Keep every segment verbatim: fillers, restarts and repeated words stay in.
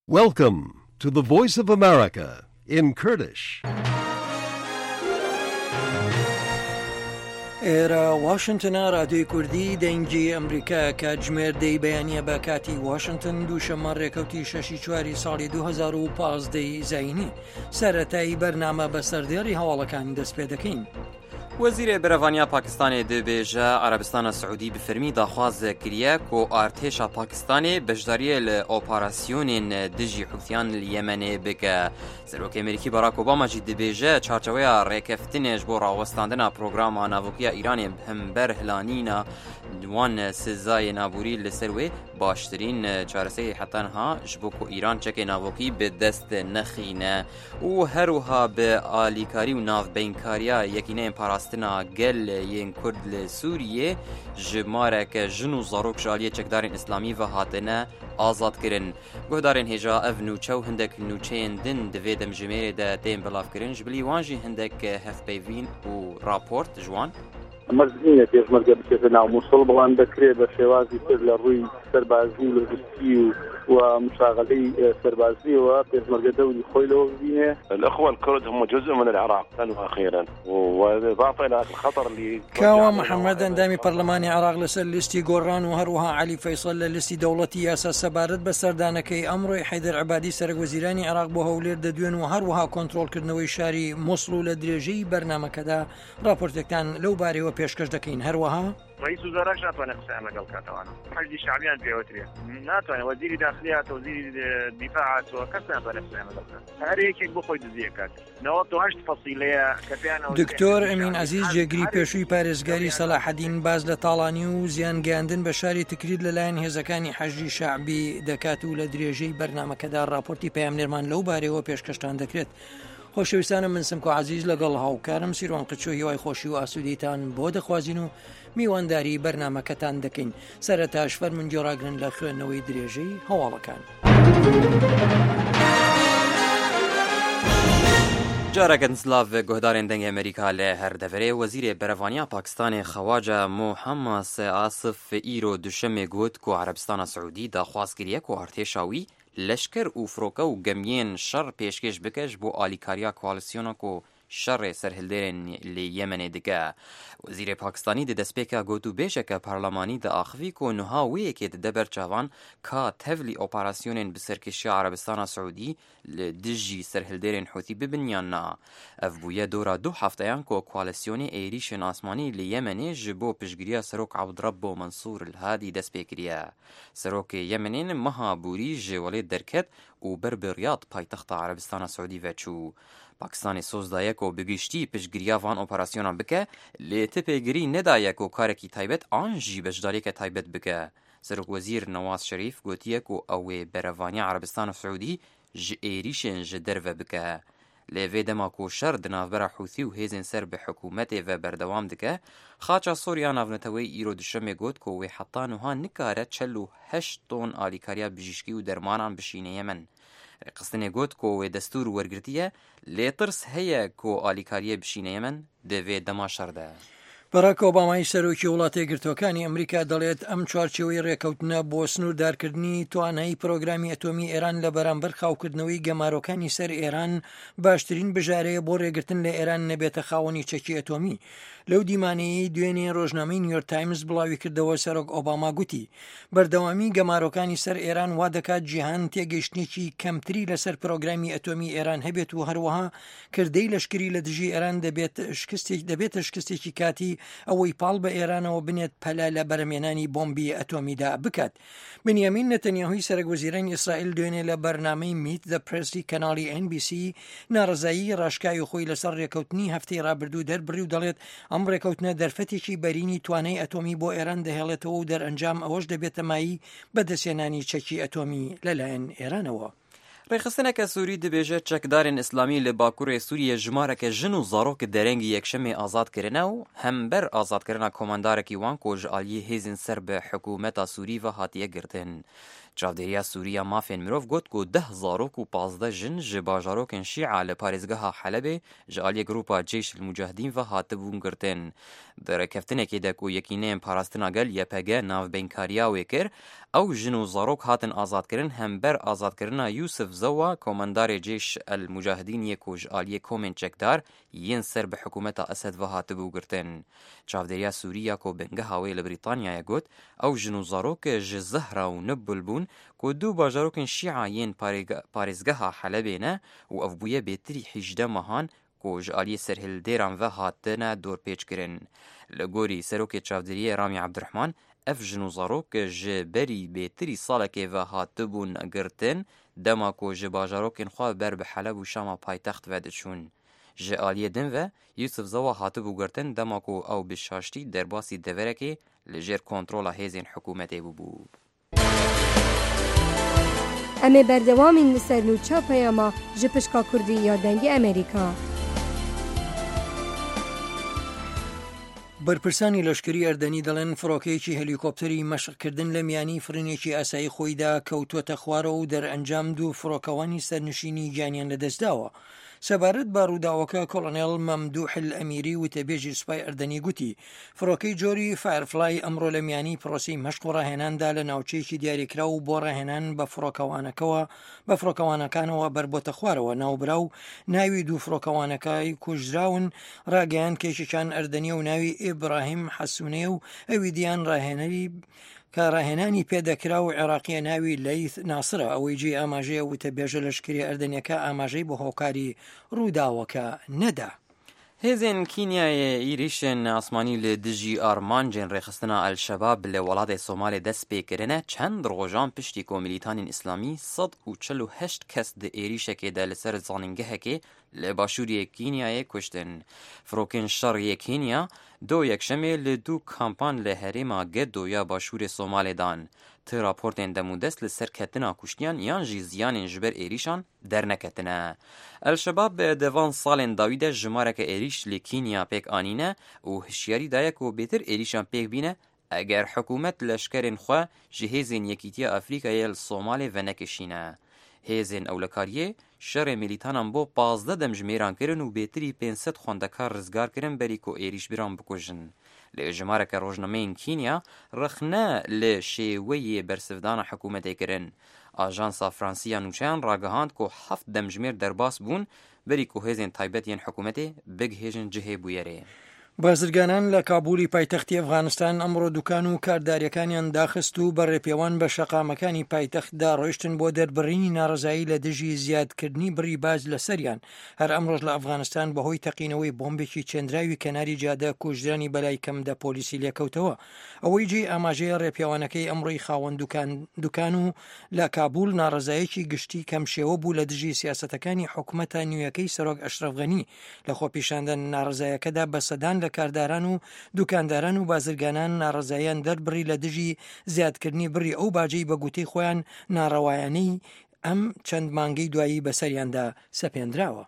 Welcome to the Voice of America in Kurdish. ئێرە واشنگتنە رادیۆی کوردی دەنگی ئەمریکا کاتژمێر دەی بەیانیە بە کاتی واشنگتن دووشەممە ڕێکەوتی شەشی چواری ساڵی دوو هەزار و پانزدەی زاینی سەرەتایی بەرنامە بە سەردێڕی هەواڵەکانی دەست پێ دەکەین. وەزیرê Berevaniya Pakistanê dibêje Erebistana Siûdî bi firmî daxwaz kiriye ku artêşa Pakistanê beşdariyê li operasyonên dijî Hûthiyan li Yemenê bike. Serokê Amerîkî Barack Obama jî dibêje çarçeweya rêkeftinê ji bo rawestandina programa navûkiya Îranê hember hilanîna wan sizayê naborî li ser wê baştirîn çareserê hetanha ji bo ku Îran çekê navokî bi dest nexîne û her wiha bi alîkarî û navbeynkariya yekîneyên parastina gel yên Kurd li Sûriyê ji mareke jin û zarok ji aliyê çekdarên İslamî ve hatine azad kirin. Guhdarên hêja ev nûçew hindek nûçeyên din di vê demjimêrê de tên bilavkirin ji bilî wan jî hindek hevpeyvîn û raport ji wan مەرزینە پێشمەرگە بچێتە ناو مووسڵ بەڵام دەکرێت بە شێوازی تر لە ڕووی سەربازی و لۆجستیکی و و مشاغلەی سەربازیەوە پێشمەرگە دەوری خۆی لەوە ببینێ. الأخوة الكرد هم جزء من العراق أخيرا وإضافة إلى الخطر اللي کاوا محەممەد ئەندامی پەرلەمانی عراق لەسەر لیستی گۆڕان و هەروەها علی فەیسڵ لە لیستی دەوڵەتی یاسا سەبارەت بە سەردانەکەی ئەمڕۆی حەیدەر عەبادی سەرۆکوەزیرانی عراق بۆ هەولێر دەدوێن و هەروەها کۆنتڕۆڵکردنەوەی شاری مووسڵ و لە درێژەی بەرنامەکەدا راپۆرتێکتان لەو بارەوە پێشکەش دەکەین. هەروەها رئيس وزراء ناتوانێت قسەیان لەگەڵ کاتەوانە حەجی شعبیان پێوەترێ ناتوانێت وەزیری داخلی هاتەوە وەزیری دیفاع هاتەوە کەس ناتوانێت قسەیان لەگەڵ کات هەر یەکێک بۆ خۆی دزیە کات نەوەت و هەشت فەسیلەیە کە پێیانەوە. دکتۆر ئەمین عەزیز جێگری پێشووی پارێزگاری سەلاحەدین باز لە تاڵانی و زیان گەیاندن بە شاری تکرید لەلایەن هێزەکانی حەجی شعبی دەکات و لە درێژەی بەرنامەکەدا راپۆرتی پەیامنێرمان لەو بارەوە پێشکەشتان دەکرێت. خۆشەویستانە من سمکۆ عەزیز لەگەڵ هاوکارم سیروان قچۆ هیوای خۆشی و ئاسوودیتان بۆ دەخوازین و میوانداری بەرنامەکەتان دەکەین. سەرەتاش فەرمون جۆراگرن لە خوێندنەوەی درێژەی هەواڵەکان. جارەکەن سلااف گۆهدارên dengê Amerîka lê herdevere Wezîrê Berevaniya Pakistanê Xewaca Mohammad Asif îro duşemê got ku Erebistana Siûdî daxwaz kiriye ku artêşa wî leşker û firoke û gemiyên şer pêşkêş bike ji bo alîkariya koalîsyona ku şerê serhildêrên li Yemenê dike. Wezîrê Pakistanî di destpêka gotûbêjeke parlemanî de axivî ku niha wêyekê di deber çavan ka tevlî operasyonên bi serkêşiya Erebistana Siûdî li dijî serhildêrên Hûthî bibinyan na. Ev bûye dora du hefteyan ku koalîsyonê êrîşên asmanî li Yemenê ji bo piştgiriya Serok Abdurabbo Mansûr el-Hadî dest pê kiriye. Serokê Yemenê meha bûrî ji welê derket û ber bi Riyad paytexta Erebistana Siûdî ve çû. Pakistanê soz daye ku bi giştî piştgiriya van operasyona bike lê tipêgirî nedaye ku karekî taybet an jî beşdariyeke taybet bike. Serokwezîr Nawaz Şerîf gotiye ku ew ê berevaniya Erebistana Siûdî ji êrîşên ji derve bike. Lê vê dema ku şer di navbera Hûthî û hêzên ser bi hikûmetê ve berdewam dike, xaça Sûriya navnetewê îro duşemê got ku wê heta niha nikare çel û heşt ton alîkariya bijîşkî û dermanan bişîne Yemen. Rêxistinê got ku wê destûr wergirtiye lê tirs heye ku alîkariyê bişîne Yemen di vê dema şer de. بەراک ئۆبامای سەرۆکی وڵاتە یەکگرتووەکانی ئەمریکا دەڵێت ئەم چوارچێوەی ڕێکەوتنە بۆ سنووردارکردنی توانایی پرۆگرامی ئەتۆمی ئێران لە بەرامبەر خاوکردنەوەی گەمارۆکانی سەر ئێران باشترین بژارەیە بۆ ڕێگرتن لە ئێران نەبێتە خاوەنی چەکی ئەتۆمی. لەو دیمانەیەی دوێنێ ڕۆژنامەی نیویۆرک تایمز بڵاوی کردەوە سەرۆک ئۆباما گوتی بەردەوامی گەمارۆکانی سەر ئێران وا دەکات جیهان تێگەیشتێکی کەمتری لەسەر پرۆگرامی ئەتۆمی ئێران هەبێت و هەروەها کردەی لەشکری لە دژی ئێران دەبێت شکستێک دەبێتە شکستێکی کاتی ئەوەی پاڵ بە ئێرانەوە بنێت پەلا لە بەرەمێنانی بۆمبی ئەتۆمیدا بکات. بنیامین نەتەنیاهوی سەرۆکوەزیرانی ئیسرائیل دوێنێ لە بەرنامەی میت دە پرسی کەناڵی ئێن بی سی ناڕەزایی ڕاشکای خۆی لەسەر ڕێکەوتنی هەفتەی ڕابردوو دەربڕی و دەڵێت ئەم ڕێکەوتنە دەرفەتێکی بەرینی توانای ئەتۆمی بۆ ئێران دەهێڵێتەوە و دەرئەنجام ئەوەش دەبێتە مایی بەدەستێنانی چەکی ئەتۆمی لەلایەن ئێرانەوە. Rêxistineke Sûrî dibêje çekdarên İslamî li Bakurê Sûriyê ji mareke jin û zarok derengî yekşemê azad kirine û hember azadkirina komandarekî wan ku ji aliyê hêzên ser bi hikûmeta Sûrî ve hatiye girtin. چاودێریya سووریا mafên mirov got ku deh zarok û pazdeh jin ji bajarokên Şî'a li parêzgeha Helebê ji aliyê grupa Ceyşil Mucahidîn ve hatibûn girtin. Di rêkeftinekê de ku yekîneyên parastina gel Y P G navbênkariya wê kir, ew jin û zarok hatin azadkirin hem ber azadkirina Yusuf Zewa, komandarê Ceyş el Mucahidîniyê ku ji aliyê komên çekdar yên ser bi hikûmeta Esed ve hatibû girtin. Çavdêriya Sûriya ku bingeha wê li Brîtanyayê got, ew jin û zarok ji Zehra û Nibul bûn ku du bajarokên Şî'a yên parêzgeha Helebê ne û ev bûye bêtirî hîjdeh mehan ku ji aliyê serhildêran ve hatine dorpêçkirin. Li gorî serokê çavdêriyê Ramî Ebdirehman, ev jin û zarok ji berî bêtirî salekê ve hatibûn girtin, dema ku ji bajarokên xwe ber bi Heleb û Şama paytext ve diçûn. Ji aliyê din ve Yusuf Zewa hatibû girtin, dema ku ew bi şaştî derbasî deverekê li jêr kontrola hêzên hikûmetê bûbû. Em ê berdewamîn li ser nûçapaya me ji pişka Kurdî ya dengê Amerîka. بەرپرسانی لەشکری ئەردەنی دەڵێن فڕۆکەیەکی هەلیکۆپتەری مەشقکردن لە میانی فرنێکی ئاسایی خۆیدا کەوتووەتە خوارەوە و دەرئەنجام دوو فڕۆکەوانی سەرنشینی گیانیان لەدەستداوە. سەبارەت بە ڕووداوەکە کۆڵۆنێڵ مەمدوح ئەمیری وتەبێژی سوپای ئەردەنی گوتی فڕۆکەی جۆری فایرفلای ئەمڕۆ لە میانی پرۆسی مەشق و ڕاهێناندا لە ناوچەیەکی دیاریکرا و بۆ ڕاهێنان بە فڕۆکەوانەکەوە بە فڕۆکەوانەکانەوە بربۆتە خوارەوە. ناوبرا و ناوی دوو فڕۆکەوانەکەی کوژراون ڕاگەیان کێشەکان ئەردەنیە و ناوی ئیبراهیم حەسوونێ و ئەوی دیان ڕاهێنەری کە ڕاهێنانی پێدەکرا و عێراقیە ناوی لەیث ناسرە. ئەوەی جێ ئاماژەیە وتەبێژە لەشکری ئەردەنیەکە ئاماژەی بۆ هۆکاری ڕووداوەکە نەدا. هێزên Kînyayê êrişên asmanî li dijî armancên rêxistina El-Şebab li welatê Somalê dest pê kirine, çend rojan piştî ku milîtanên İslamî sed û çil û heşt kes di êrişekê de li ser zanîngehekê li başûriyê Kînyayê kuştin. Firokên şeriyê Kînya do yekşemê li dû kampan li herêma Gedo ya başûrê Somalê dan. Ti raportên demûdest li ser ketina kuştiyan yan jî ziyanên ji ber êrîşan derneketine. El-Şebab bi devan salên dawî de jimareke êrîş li Kînya pêk anîne û hişyarî daye ku bêtir êrîşan pêk bîne eger hikûmet leşkerên xwe ji hêzên Yekîtiya Efrîkayê li Somalê venekişîne. Hêzên ewlekariyê şerê milîtanan bo pazdeh demjimêran kirin û bêtirî pênc sed xwendekar rizgar kirin berî ku êrîşbîran bikujin. Li jimareke rojnameyên Kînya rexne li şêweyê bersivdana hikûmetê kirin. Ajansa Fransiya Nûçeyan ragihand ku heft demjimêr derbas bûn berî ku hêzên taybet yên hikûmetê bigihêjin cihê bûyerê. بازرگانان لە کابولی پایتەختی ئەفغانستان ئەمڕۆ دوکان و کارداریەکانیان داخست و بەڕێپێوان بە شەقامەکانی پایتەختدا ڕۆیشتن بۆ دەربڕینی ناڕزایی لە دژی زیادکردنی بڕی باز لەسەریان. هەر ئەمڕۆژ لە ئەفغانستان بەهۆی تەقینەوەی بۆمبێکی چێندراوی کەناری جادە کوژرانی بەلای کەمدا پۆلیسی لێکەوتەوە. ئەوەی جێ ئاماژەیە ڕێپێوانەکەی ئەمڕۆی خاوەن دوکان و لە کابول ناڕزایەکی گشتی کەم شێوە بوو لە دژی سیاسەتەکانی حکوومەتە نوێیەکەی سەرۆک ئەشرەف غەنی. لە خۆپیشاندن ناڕزایەکەدا بە سەدان لە کارداران و دوکانداران و بازرگانان ناڕزاییان دەربڕی لە دژی زیادکردنی بڕی ئەو باجەی بە گوتەی خۆیان ناڕەوایانەی ئەم چەند مانگەی دوایی بەسەریاندا سەپێنراوە.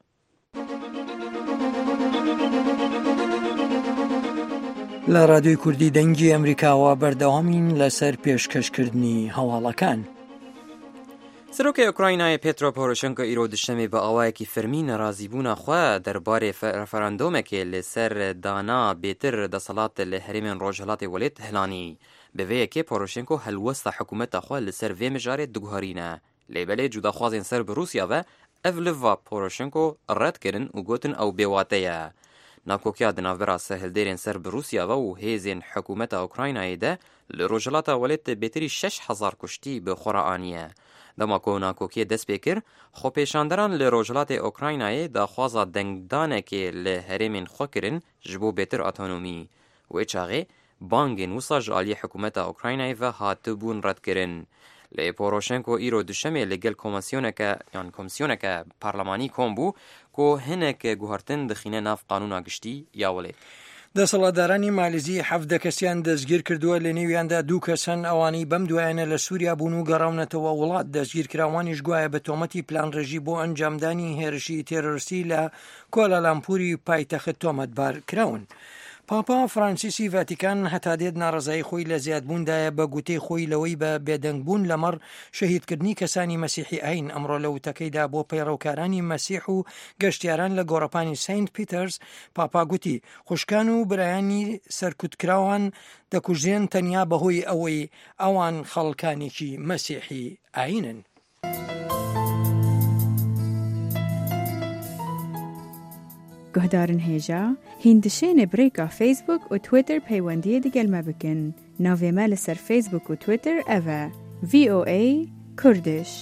لە ڕادیۆی کوردی دەنگی ئەمریکاوە بەردەوامین لەسەر پێشکەشکردنی هەواڵەکان. سەرۆکای ئوکراینایە پێترۆ پۆرۆشێنکۆ ئیرۆ دوشەمێ بە ئاوایەکی فەرمی نەرازیبوونا خۆ دەربارەی ڕەفەرەندۆمێکێ لەسەر دانا بێتر دەسەڵات لە هەرێمێن ڕۆژهەڵاتی وەلێت هەلانی. بەvەیەکێ پۆرۆشێنکۆ هەلوەستە حکوومەتە خۆ لەسەر vê mijarê diguherîne. لێبەلێ جوداخوازên ser bi Rûsya ve ev li va Poroşenko red kirin û gotin ew bêwate ye. Nakokiya di navbera serhildêrên ser bi Rûsya ve û hêzên hikûmeta Ukraynayê de li rojhilata welêt bêtirî şeş hezar kuştî bi xwe re aniye. Dema ku nakokiyê dest pê kir, xwepêşanderan li rojhilatê Ukraynayê daxwaza dengdanekê li herêmên xwe kirin ji bo bêtir otonomî. Wê çaxê bangên wisa ji aliyê hikûmeta Ukraynayê ve hatibûn redkirin. Lê Poroşenko îro duşemê li gel komisyoneke yan komisyoneke parlemanî kom bû ku hinek guhertin dixîne nav qanûna giştî ya welêt. دەسەڵاتدارانی مالیزی حەفدە کەسیان دەستگیر کردووە لە نێویاندا دوو کەسن ئەوانەی بەم دوایانە لە سووریا بوون و گەڕاونەتەوە وڵات. دەستگیرکراوانیش گوایە بە تۆمەتی پلانڕێژی بۆ ئەنجامدانی هێرشی تێرۆریستی لە کۆلالامپوری پایتەخت تۆمەتبار کراون. پاپا فرانسیسی ڤاتیکان هەتا دێت ناڕزایی خۆی لە زیادبووندایە بە گوتەی خۆی لەوەی بە بێدەنگبوون لەمەڕ شەهیدکردنی کەسانی مەسیحی ئاین ئەمڕۆ لە وتەکەیدا بۆ پەیڕەوکارانی مەسیح و گەشتیاران لە گۆڕەپانی سینت پیترز پاپا گوتی خوشکان و برایانی سەرکوتکراوان دەکوژێن تەنیا بەهۆی ئەوەی ئەوان خەڵکانێکی مەسیحی ئاینن. گهدارن هێژا هیندشێنێ برێکا فیسبوک و تویتر پەیوەندیە دەگەلمە بکەن. ناوێمە لەسەر فیسبوک و تویتر ئەڤە ڤی ئۆ ئەی کوردش.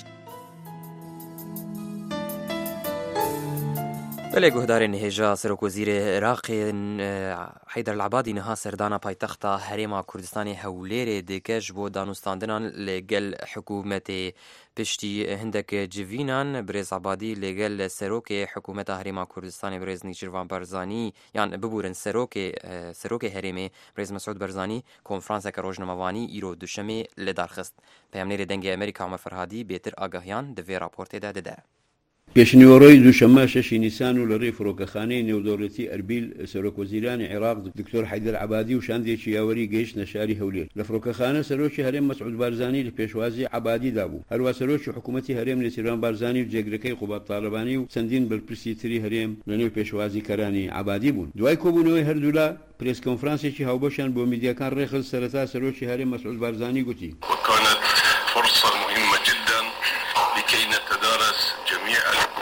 بەلێ گوهدارên هێژا سەرۆکوەزیرê Iraqê Heyder Elabadî niha serdana paytexta Herêma Kurdistanê Hewlêrê dike ji bo danûstandinan lêgel hikûmetê piştî hindek civînan Birêz Abadî lêgel serokê hikûmeta Herêma Kurdistanê Birêz Nîçîrvan Barzanî yan bibûrin serokê serokê Herêmê Birêz Mesûd Barzanî konferanseka rojnamevanî îro duşemê li darxist. Peyamnêrê dengê Amerîka Amer Ferhadî bêtir agahiyan di vê raportê de dide. پێشنیوەڕۆی دووشەممە شەشی نیسان و لە ڕێی فڕۆکەخانەی نێودەوڵەتی ئەربیل سەرۆکوەزیرانی عێراق دکتۆر حەیدەر عەبادی و شاندێکی یاوەری گەیشتنە شاری هەولێر. لە فڕۆکەخانە سەرۆکی هەرێم مەسعود بارزانی لە پێشوازی عەبادیدا بوو. هەروە سەرۆکی حکوومەتی هەرێم نێچیروان بارزانی و جێگرەکەی قوبات تاڵبانی و چەندین بەرپرسی تری هەرێم لە نێو پێشوازی کەرانی عەبادی بوون. دوای کۆبوونەوەی هەردوولا پرێس کۆنفرانسێکی هاوبەشیان بۆ میدیاکان ڕێخست. سەرەتا سەرۆکی هەرێم مەسعود بارزانی گوتی وكانت فرصة مهمة جدا لكي نتدارس جميع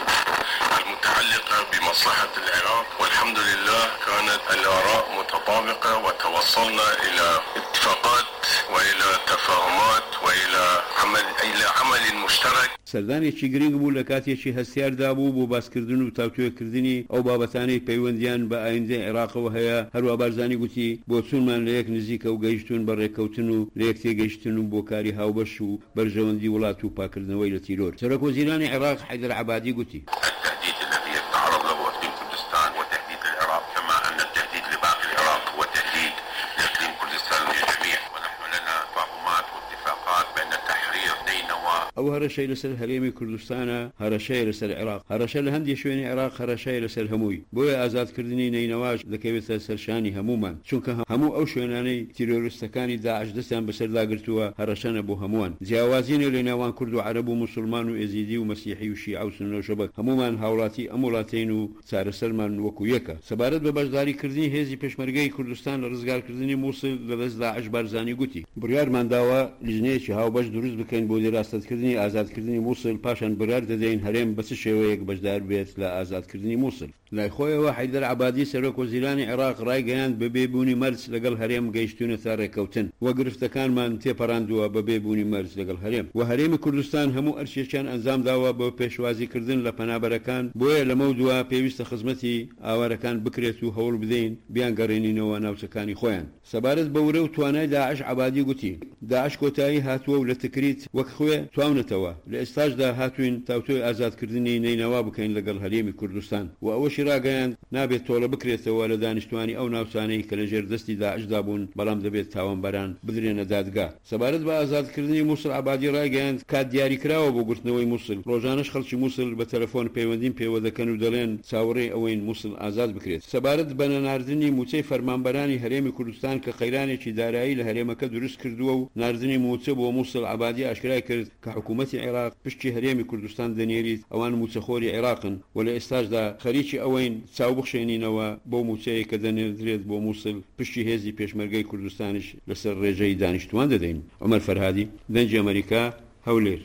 المتعلقة بمصلحة العراق والحمد لله كانت الآراء متطابقة وتوصلنا إلى اتفاقات وإلى تفاهمات وإلى عمل إلى عمل مشترك. سەردانێکی گرنگ بوو لە کاتێکی هەستیاردا بوو بۆ باسکردن و تاوتوێکردنی ئەو بابەتانەی پەیوەندیان بە ئایندەی عێراقەوە هەیە. هەروە بارزانی گوتی بۆ چوونمان لە یەک نزیکە و گەیشتون بە ڕێککەوتن و لە یەک تێگەیشتن و بۆ کاری هاوبەش و بەرژەوەندی وڵات و پاکردنەوەی لە تیرۆر. سەرۆکوەزیرانی عێراق حەیدەر عەبادی گوتی التهديد الذي يتعرض له اقليم كردستان هو تهديد للعراق كما ان التهديد لباقي العراق هو تهديد لاقليم كردستان للجميع ونحن لنا تفاهمات واتفاقات بين تحرير نينوى. ئەو هەرەشەی لەسەر هەرێمی کوردستانە هەرەشەیە لەسەر عێراق. هەرەشە لە هەندێک شوێنی عێراق هەرەشەیە لەسەر هەمووی. بۆیە ئازادکردنی نەینەواش دەکەوێتە سەرشانی هەمومان چونکە هەموو ئەو شوێنانەی تیرۆریستەکانی داعش دەستیان بەسەرداگرتووە هەرەشەنە بۆ هەمووان. جیاوازینە لە نێوان کورد و عەرەب و موسڵمان و ئێزیدی و مەسیحی و شیعە و سوننە و شەبەک هەمومان هاوڵاتی ئەم وڵاتین و چارەسەرمان وەکو یەکە. سەبارەت بە بەشداریکردنی هێزی پێشمەرگەی کوردستان لە ڕزگارکردنی مووسڵ لەدەست داعش بارزانی گوتی بڕیارمان داوە لیژنەیەکی هاوبەش دروست بکەین بۆ دراستەکردنی ئازادکردنی مووسڵ پاشان بڕیار دەدەین هەرێم بە چ شێوەیەک بەشدار بێت لە ئازادکردنی مووسڵ. لای خۆیەوە حەیدەر عەبادی سەرۆکوەزیرانی عێراق ڕایگەیاند بە بێبوونی مەرج لەگەڵ هەرێم گەیشتونە تا ڕێکەوتن وە گرفتەکانمان تێپەڕاندووە بە بێبوونی مەرج لەگەڵ هەرێم و هەرێمی کوردستان هەموو ئەرچێکیان ئەنجام داوە بۆ پێشوازیکردن لە پەنابەرەکان. بۆیە لەمە دووە پێویستە خزمەتی ئاوارەکان بکرێت و هەوڵ بدەین بیان گەڕێنینەوە ناوچەکانی خۆیان. سەبارەت بە ورە و توانای داعش عەبادی گوتی داعش کۆتایی هاتووە و لە تکریت وەک خوێ تواونەتەوە. لە ئێستاشدا هاتوین تاوتۆی ئازادکردنی نەینەوا بکەین لەگەڵ هەرێمی کوردستان و ئەوەشی ڕاگەیاند نابێت تۆڵە بکرێتەوە لە دانیشتوانی ئەو ناوچانەی کە لەژێر دەستی داعشدا بوون بەڵام دەبێت تاوانبەران بدرێنە دادگا. سەبارەت بە ئازادکردنی مووسڵ عەبادی ڕایگەیاند کات دیاریکراوە بۆ گرتنەوەی مووسڵ. ڕۆژانەش خەڵکی مووسڵ بە تەلەفۆن پەیوەندیم پێوە دەکەن و دەڵێن چاوەڕێی ئەوەین مووسڵ ئازاد بکرێت. سەبارەت بە نەناردنی موچەی فەرمانبەرانی هەرێمی کوردستان کە قەیرانێکی دارایی لە هەرێمەکە دروست کردووە و ناردنی موچە بۆ مووسڵ عەبادی ئاشکرای کرد کە حکوومەتی عێراق پشتی هەرێمی کوردستان دەنێریت ئەوان موچەخۆری عێراقن و لە ئێستاشدا خەریکی ئەوەین چاو بخشێنینەوە بۆ موچەیە کە دەنێردرێت بۆ مووسڵ پشتی هێزی پێشمەرگەی کوردستانیش لەسەر ڕێژەی دانیشتوان دەدەین. عومەر فەرهادی دەنگی ئەمریکا هەولێر.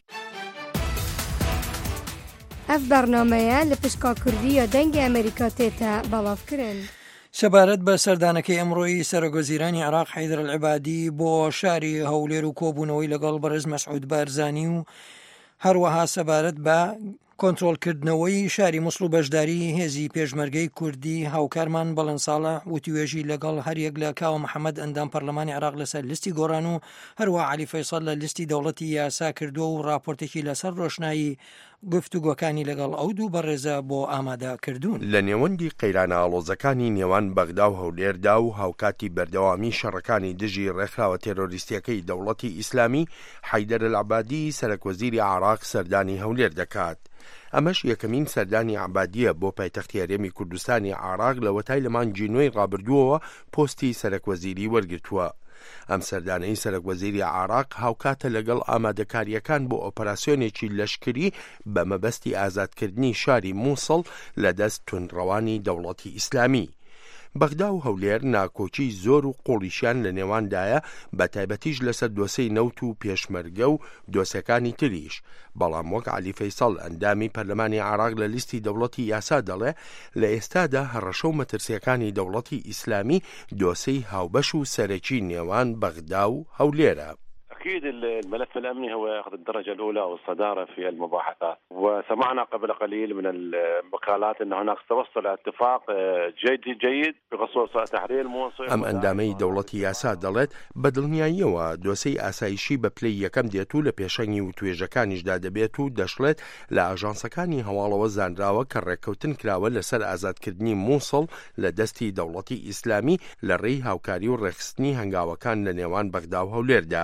ئەف بەرنامەیە لە پشکا کوردی یا دەنگی ئەمریکا تێتە بەڵاوکردن. سەبارەت بە سەردانەکەی ئەمڕۆیی سەرۆکوەزیرانی عێراق حەیدەر العەبادی بۆ شاری هەولێر و کۆبوونەوەی لەگەڵ بەرز مەسعود بارزانی و هەروەها سەبارەت بە کۆنتڕۆلکردنەوەی شاری مووسڵ و بەشداری هێزی پێشمەرگەی کوردی هاوکارمان بەڵەن ساڵە وتیوێژی لەگەڵ هەریەک لە کاوە محەممەد ئەندام پەرلەمانی عێراق لەسەر لیستی گۆڕان و هەروە عەلی فەیسەڵ لە لیستی دەوڵەتی یاسا کردووە و راپۆرتێکی لەسەر ڕۆشنایی گفتوگۆکانی لەگەڵ ئەو دوو بەڕێزە بۆ ئامادەکردوون. لە نێوەندی قەیرانە ئاڵۆزەکانی نێوان بەغدا و هەولێردا و هاوکاتی بەردەوامی شەڕەکانی دژی ڕێکخراوە تێرۆریستیەکەی دەوڵەتی ئیسلامی حەیدەر العەبادی سەرۆکوەزیری عێراق سەردانی هەولێر دەکات. ئەمەش یەکەمین سەردانی عەبادیە بۆ پایتەختی هەرێمی کوردستانی عێراق لە وەتای لە مانگی نوێی ڕابردووەوە پۆستی سەرۆکوەزیری وەرگرتووە. ئەم سەردانەی سەرۆکوەزیری عێراق هاوکاتە لەگەڵ ئامادەکاریەکان بۆ ئۆپەراسیۆنێکی لەشکری بە مەبەستی ئازادکردنی شاری مووسڵ لە دەست توندڕەوانی دەوڵەتی ئیسلامی. بەغدا و هەولێر ناکۆچی زۆر و قۆڵیشیان لە نێواندایە، بە تایبەتیش لەسەر دۆسەی نەوت و پێشمەرگە و دۆسەکانی تریش. بەڵام وەک عەلی فەیسەڵ ئەندامی پەرلەمانی عێراق لە لیستی دەوڵەتی یاسا دەڵێ، لە ئێستادا هەڕەشە و مەترسیەکانی دەوڵەتی ئیسلامی دۆسەی هاوبەش و سەرەکی نێوان بەغدا و هەولێرە. أكيد الملف الأمني هو يأخذ الدرجة الأولى والصدارة في المباحثات، وسمعنا قبل قليل من المقالات أن هناك توصل إلى اتفاق جيد جيد بخصوص تحرير موصل. ئەم ئەندامەی دەوڵەتی یاسا دەڵێت بەدڵنیاییەوە دۆسەی ئاسایشی بە پلەی یەکەم دێت و لە پێشەنگی و توێژەکانیشدا دەبێت و دەشڵێت لە ئاژانسەکانی هەواڵەوە زانراوە کە ڕێککەوتن کراوە لەسەر ئازادکردنی مووسڵ لە دەستی دەوڵەتی ئیسلامی لە ڕێی هاوکاری و ڕێخستنی هەنگاوەکان لە نێوان بەغدا و هەولێردا.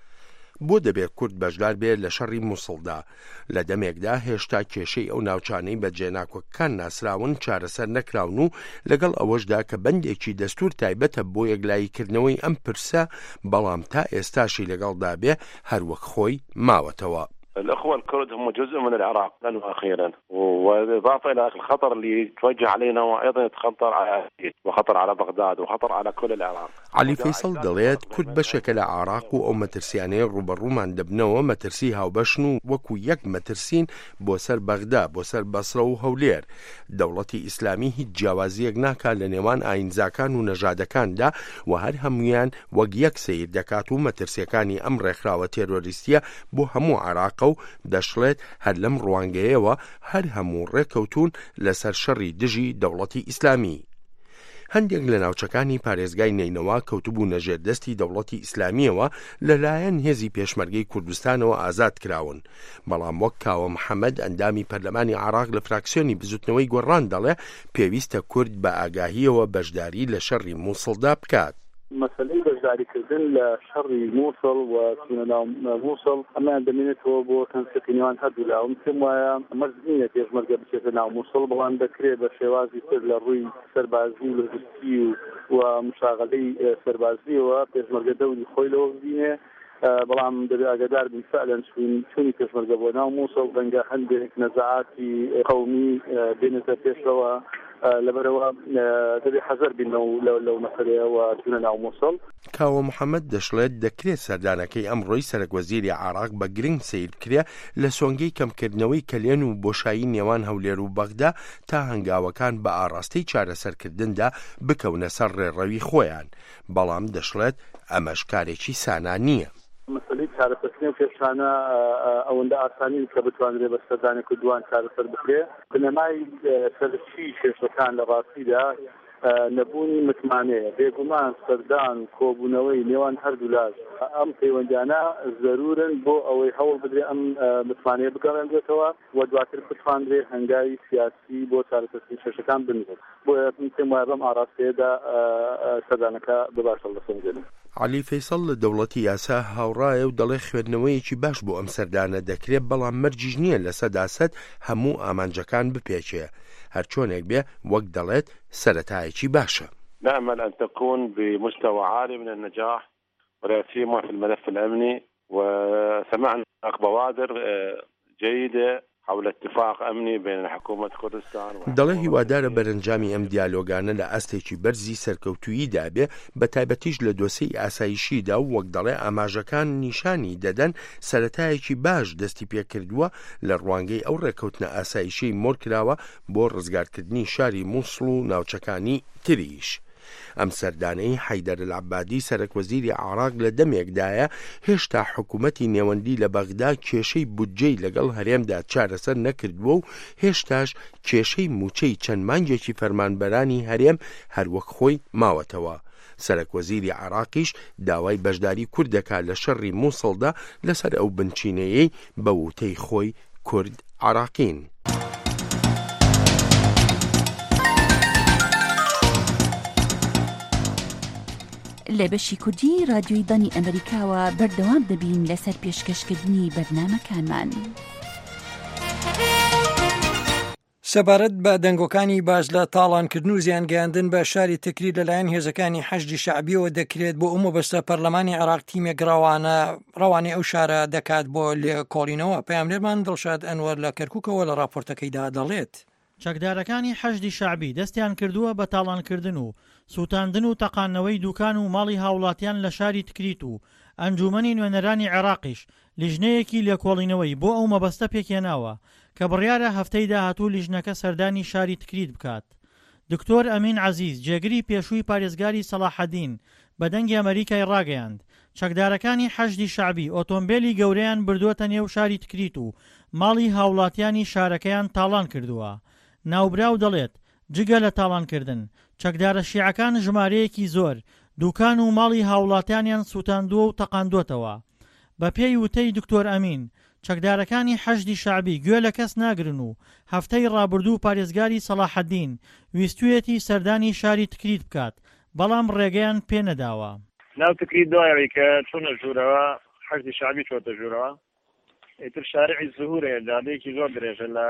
بۆ دەبێت کورد بەشدار بێت لە شەڕی مووسڵدا. لە دەمێکدا هێشتا کێشەی ئەو ناوچانەی بە جێناکۆکەکان ناسراون چارەسەر نەکراون و لەگەڵ ئەوەشدا کە بەندێکی دەستور تایبەتە بۆ یەکلاییکردنەوەی ئەم پرسە، بەڵام تا ئێستاشی لەگەڵدا بێ هەروەک خۆی ماوەتەوە. الأخوة الكرد هم جزء من العراق وأخيرا، وإضافة إلى الخطر اللي توجه علينا وأيضا خطر على وخطر على بغداد وخطر على كل العراق. عەلی فەیسەڵ دەڵێت کورد بەشێکە لە عێراق و ئەو مەترسیانەی ڕوبەڕوومان دەبنەوە مەترسی هاوبەشن و وەکو یەک مەترسین بۆ سەر بەغدا، بۆ سەر بەسرە و هەولێر. دەوڵەتی ئیسلامی هیچ جیاوازیەک ناکات لە نێوان ئاینزاکان و نەژادەکاندا و هەر هەمویان وەک یەک سەیر دەکات و مەترسیەکانی ئەم ڕێکخراوە تێرۆریستیە بۆ هەموو عێراق و دەشڵێت هەر لەم ڕوانگەیەوە هەر هەموو ڕێکەوتون لەسەر شەڕی دژی دەوڵەتی ئیسلامی. هەندێک لە ناوچەکانی پارێزگای نینەوە کەوتبوو نەژێر دەستی دەوڵەتی ئیسلامیەوە لەلایەن هێزی پێشمەرگەی کوردستانەوە ئازاد کراون. بەڵام وەک کاوە محەممەد ئەندامی پەرلەمانی عێراق لە فراکسیۆنی بزوتنەوەی گۆڕان دەڵێ پێویستە کورد بە ئاگاهیەوە بەشداری لە شەڕی مووسڵدا بکات. مەسەلەی بەشداریکردن لە شەڕی مووسڵ و چوونەناو مووسڵ ئەمان دەمێنێتەوە بۆ تەنسیقی نێوان هەردوو لاوم پێم وایە مەرج نییە پێشمەرگە بچێتە ناو مووسڵ، بەڵام دەکرێت بە شێوازی تر لە ڕووی سەربازی و لۆجستیکی و مشاغلەی سەربازیەوە پێشمەرگە دەوری خۆی لەوە ببینێ. بەڵام دەبێت ئاگادار بین فعلەن چوونی پێشمەرگە بۆ ناو مووسڵ بەنگە هەندێک نەزاعاتی قەومی بێنێتە پێشەوە، لەبەرەوە دەبێت حەزەر بین لەو مەسەلەیەوە چوونە ناو مووسڵ. کاوە محەممەد دەشڵێت دەکرێت سەردانەکەی ئەمڕۆی سەرۆکوەزیری عێراق بە گرنگ سیر بکرێ لە سۆنگەی کەمکردنەوەی کەلێن و بۆشایی نێوان هەولێر و بەغدا تا هەنگاوەکان بە ئاڕاستەی چارەسەرکردندا بکەونە سەر ڕێڕەوی خۆیان. بەڵام دەشڵێت ئەمەش کارێکی سانا نییە. مەسەلەی چارەسەرکردنی و پێشانە ئەوەندە ئاسانی کە بتوانرێت بە سەردانێک دوان چارەسەر بکرێ. بنەمای سەرچی کێشەکان لە ڕاستیدا نەبوونی متمانەیە. بێگومان سەردان و کۆبوونەوەی نێوان هەردوو لاژ ئەم پەیوەندیانە زەرورن بۆ ئەوەی هەوڵ بدرێ ئەم متمانەیە بگەڕێنرێتەوە و دواتر بتوانرێ هەنگاوی سیاسی بۆ چارەسەرکردنی کێشەکان بنرێت. بۆیە پێم وایە بەم ئاراستەیەدا سەردانەکە بباشە لەسەنجێنێت. عەلی فەیسەڵ لە دەوڵەتی یاسا هاوڕایە و دەڵێ خوێندنەوەیەکی باش بۆ ئەم سەردانە دەکرێت، بەڵام مەرجیش نییە لە سەداسەد هەموو ئامانجەکان بپێچێ. هەر چۆنێک بێ وەک دەڵێت سەرەتایەکی باشە. نأمل أن تكون بمستوى عالي من النجاح ولا سيما في الملف الأمني، وسمعنا بوادر جيدة حول اتفاق أمني بين حكومة كردستان. دەڵێ هیوادارە بەرەنجامی ئەم دیالۆگانە لە ئەستێکی بەرزی سەرکەوتوییدا بێ، بە تایبەتیش لە دۆسەی ئاسایشیدا و وەک دەڵێ ئاماژەکان نیشانی دەدەن سەرەتایەکی باش دەستی پێکردووە لە ڕوانگەی ئەو ڕێکەوتنە ئاسایشی مۆرکراوە بۆ ڕزگارکردنی شاری مووسڵ و ناوچەکانی تریش. ئەم سەردانەی حەیدەر العەبادی سەرۆکوەزیری عێراق لە دەمێکدایە هێشتا حکوومەتی نێوەندی لە بەغدا کێشەی بودجەی لەگەڵ هەرێمدا چارەسەر نەکردووە و هێشتاش کێشەی موچەی چەند مانگێکی فەرمانبەرانی هەرێم هەروەک خۆی ماوەتەوە. سەرۆکوەزیری عێراقیش داوای بەشداری کورد دەکات لە شەڕی مووسڵدا لەسەر ئەو بنچینەیەی بە وتەی خۆی کورد عێراقین. لە بەشی کوردی رادیۆی دانی ئەمریکاوە بەردەوام دەبین لەسەر پێشکەشکردنی بەرنامەکانمان. سەبارەت بە دەنگۆکانی باش لە تاڵانکردن و زیانگەیاندن بە شاری تکریر لەلایەن هێزەکانی حەشدی شەعبیەوە دەکرێت بۆ ئەو مەبەستە پەرلەمانی عێراق تیمێک ڕەوانە ڕەوانەی ئەو شارە دەکات بۆ لێکۆڵینەوە. پەیاملێرمان دڵشاد ئەنوەر لە کەرکووکەوە لە راپۆرتەکەیدا دەڵێت چەکدارەکانی حەشدی شەعبی دەستیان کردووە بە تاڵانکردن و سووتاندن و تەقانەوەی دوکان و ماڵی هاوڵاتیان لە شاری تکریت و ئەنجومەنی نوێنەرانی عێراقیش لیژنەیەکی لێکۆڵینەوەی بۆ ئەو مەبەستە پێکێناوە کە بڕیارە هەفتەی داهاتوو لیژنەکە سەردانی شاری تکریت بکات. دکتۆر ئەمین عەزیز جێگری پێشووی پارێزگاری سەلاحەدین بە دەنگی ئەمریکای ڕاگەیاند چەکدارەکانی حەشدی شەعبی ئۆتۆمبیلی گەورەیان بردووەتە نێو شاری تکریت و ماڵی هاوڵاتیانی شارەکەیان تاڵان کردووە. ناوبراو دەڵێت جگە لە تاڵانکردن چەکدارە شیعەکان ژمارەیەکی زۆر دوکان و ماڵی هاوڵاتیانیان سووتاندووە و تەقاندوتەوە. بە پێی وتەی دکتۆر ئەمین چەکدارەکانی حەشدی شەعبی گوێ لە کەس ناگرن و هەفتەی ڕابردوو پارێزگاری سەلاحەدین ویستویەتی سەردانی شاری تکریت بکات بەڵام ڕێگەیان پێ نەداوە. ناو تکریت دوایەوەی کە چوونە ژوورەوە حەشدی شەعبی چۆتە ژوورەوە ئیتر شارعی زهورەیە جادەیەکی زۆر درێژە لە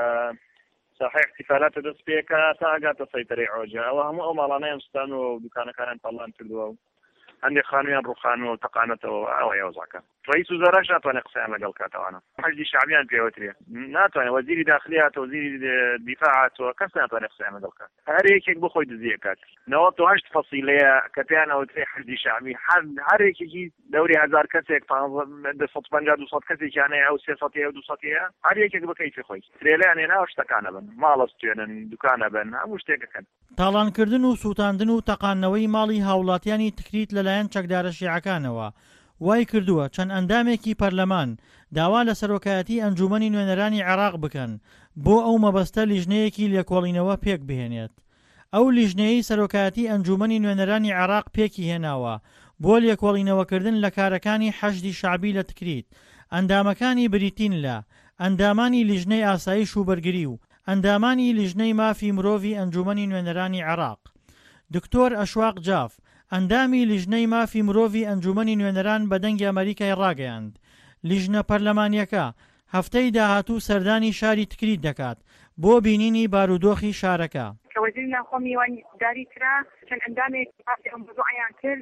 ساحەی احتیفالات دەست پێکە تا ئەگاتە سەیتەرەی عۆجە ئەوە هەموو ئەو ماڵانەیان ستان و دوکانەکانیان تاڵان کردووە و هەندێک خانوویان ڕوخانەوە و تەقانەتەوە ئەوە ێوزاکە. ڕئیس وزەراش ناتوانێت قسەیان لەگەڵ کاتەوانە حەشدی شەعبیان پێوەترێ ناتوانێت وەزیری داخلی هاتەوە وەزیری دیفاع هاتەوە کەس ناتوانێت قسەیان لەگەڵ کات هەر یەکێک بخۆی دزیە کات نەوەت و هەشت فەسیلەیە کە پێیان ئەوترێ حەشدی شەعبی هەر یەکێکی دەوری هەزار کەسێک سەد و پەنجا دو سەد کەسێکیانەیە ئەو سێ سەدەیە و دو سەدەیە هەر یەکێک بە کەیفی خۆی ترێلەیان هێناوە شتەکانە بن ماڵەستوێنن دوکانە بن هەموو شتێکەکەن. تاڵانکردن و سووتاندن و تەقانەوەی ماڵی هاوڵاتیانی تکریت لەلایەن چەکدارە شیعەکانەوە وای کردووە چەند ئەندامێکی پەرلەمان داوا لە سەرۆکایەتی ئەنجومەنی نوێنەرانی عێراق بکەن بۆ ئەو مەبەستە لیژنەیەکی لێکۆڵینەوە پێک بهێنێت. ئەو لیژنەیەی سەرۆکایەتی ئەنجومەنی نوێنەرانی عێراق پێکی هێناوە بۆ لێکۆڵینەوەکردن لە کارەکانی حەشدی شەعبی لە تکریت ئەندامەکانی بریتین لە ئەندامانی لیژنەی ئاسایش و بەرگری و ئەندامانی لیژنەی مافی مرۆڤی ئەنجومەنی نوێنەرانی عێراق. دکتۆر ئەشواق جاف ئەندامی لیژنەی مافی مرۆڤی ئەنجومەنی نوێنەران بە دەنگی ئەمریکای ڕاگەیاند لیژنە پەرلەمانیەکە هەفتەی داهاتوو سەردانی شاری تکریت دەکات بۆ بینینی بارودۆخی شارەکە. کە وەزیری ناوخۆ میوانداری کرا چەند ئەندامێک ئەم موضوعیان کرد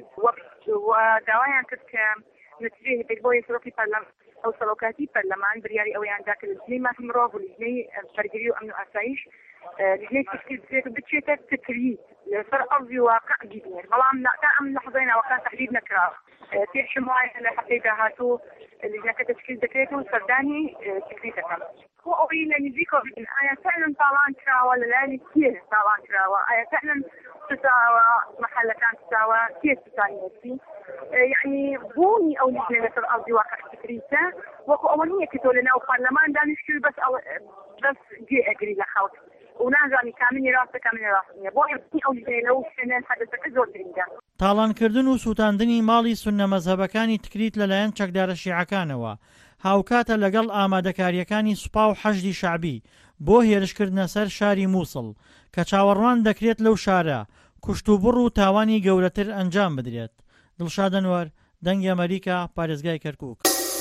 و داوایان کرد کە نتیجەی بێت بۆ سەرۆکی پەرلەمان ئەو سەرۆکاتی پەرلەمان بریاری ئەویان دا کرد لیژنەی مافی مرۆڤ و لیژنەی بەرگری و ئەمن و ئاسایش لیژنەی تشکیل بچێتە تکریت لەسەر ئەرضی واقع ببینێت بەڵام تا ئەم لەحظەی ناوەکان تحدید نەکراوە. پێشم وایە لە هەفتەی داهاتوو لیژنەکە تشکیل دەکرێت و سەردانی تکریت دەکەن. خۆ ئەوەی لە نزیکەوە ببین ئایا فعلا تاڵان کراوە لەلایەنی کێ تاڵان کراوە ئایا فعلا ستاوە محلەکان ستاوە کێ ستانیەتی یعنی بوونی ئەو لیژنە لەسەر ئەرضی واقع تکریتە وەکو ئەوە نییە کە تۆ لەناو پەرلەمان دانیش کرد بەس بەس گێ ئەگری لە خەڵک و نازانی کامنی ڕاستە کامنی ڕاست نییە بۆ ئەو لیژنە لەو شوێنە حەدەثەکە زۆر گرنگە. تاڵانکردن و سووتاندنی ماڵی سوننە مەزهەبەکانی تکریت لەلایەن چەکدارە شیعەکانەوە هاوکاتە لەگەڵ ئامادەکاریەکانی سوپا و حەشدی شەعبی بۆ هێرشکردنە سەر شاری مووسڵ کە چاوەڕوان دەکرێت لەو شارە کوشتوبڕ و تاوانی گەورەتر ئەنجام بدرێت. دڵشاد ئەنوەر دەنگی ئەمریکا پارێزگای کەرکووک.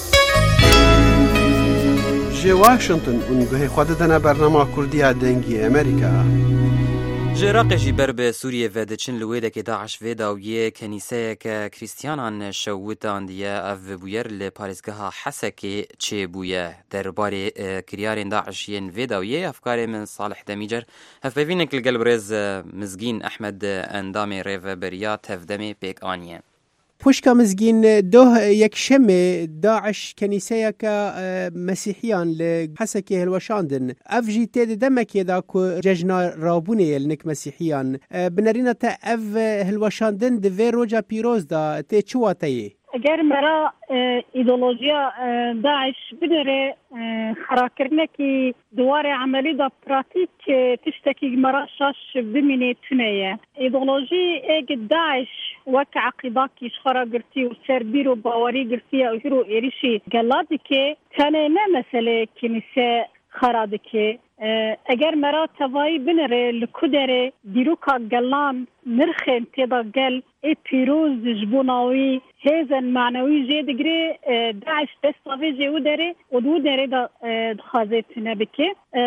جێ واشنگتن ئونگهەی خوا دەدەنە بەرنامە کوردیە دەنگی ئەمریکا. جێراقێژی بەر بە سووریە ڤێدەچن لە وێدەکێ داعش vێداویە کەنیسەیەکە کریستیانان شەوتاندیە ئەڤ بوویەر لە پارێزگەها حەسەکێ چێبوویە دەربارەی کریارên داعشیên vێداویە ئەفکارێ من ساڵح دەمیجەر هەفبەڤینێک لەگەڵ برێز مزگین ئەحمەد ئەندامێ ڕێڤەبەریا تەڤدەمێ پێک ئانیە. پشکە مزگین دۆ یەکشەمێ داعش کەنیسەیەکە مەسیحیان لە حەسەکێ هەلوەشاندن ئەڤ ژی تێدە دەمەکێدا کو جەژنا ڕابوونەیە لنک مەسیحیان بنەرینەتە ئەڤ هەلوەشاندن divê roja pîrozda tê çi wateyê اگر مرا ایدئولوژیا داعش بدره خراکرنکی دوار عملی دا پراتیک تشتکی مرا شاش بمینه تنیه ایدئولوژی اگ داعش وک عقیداکی شخرا گرتی و سربیر و باوری گرتی و جرو ایریشی گلادی که تنه نه مسئله کنیسه خرادکه اگر مرا توایی بنره لکودره دیروکا گلان نرخین تیدا گل ای پیروز جبوناوی هیزن معنوی جه دگره داعش دستاوی جه او داره و دو داره دا دخوازه تنه بکه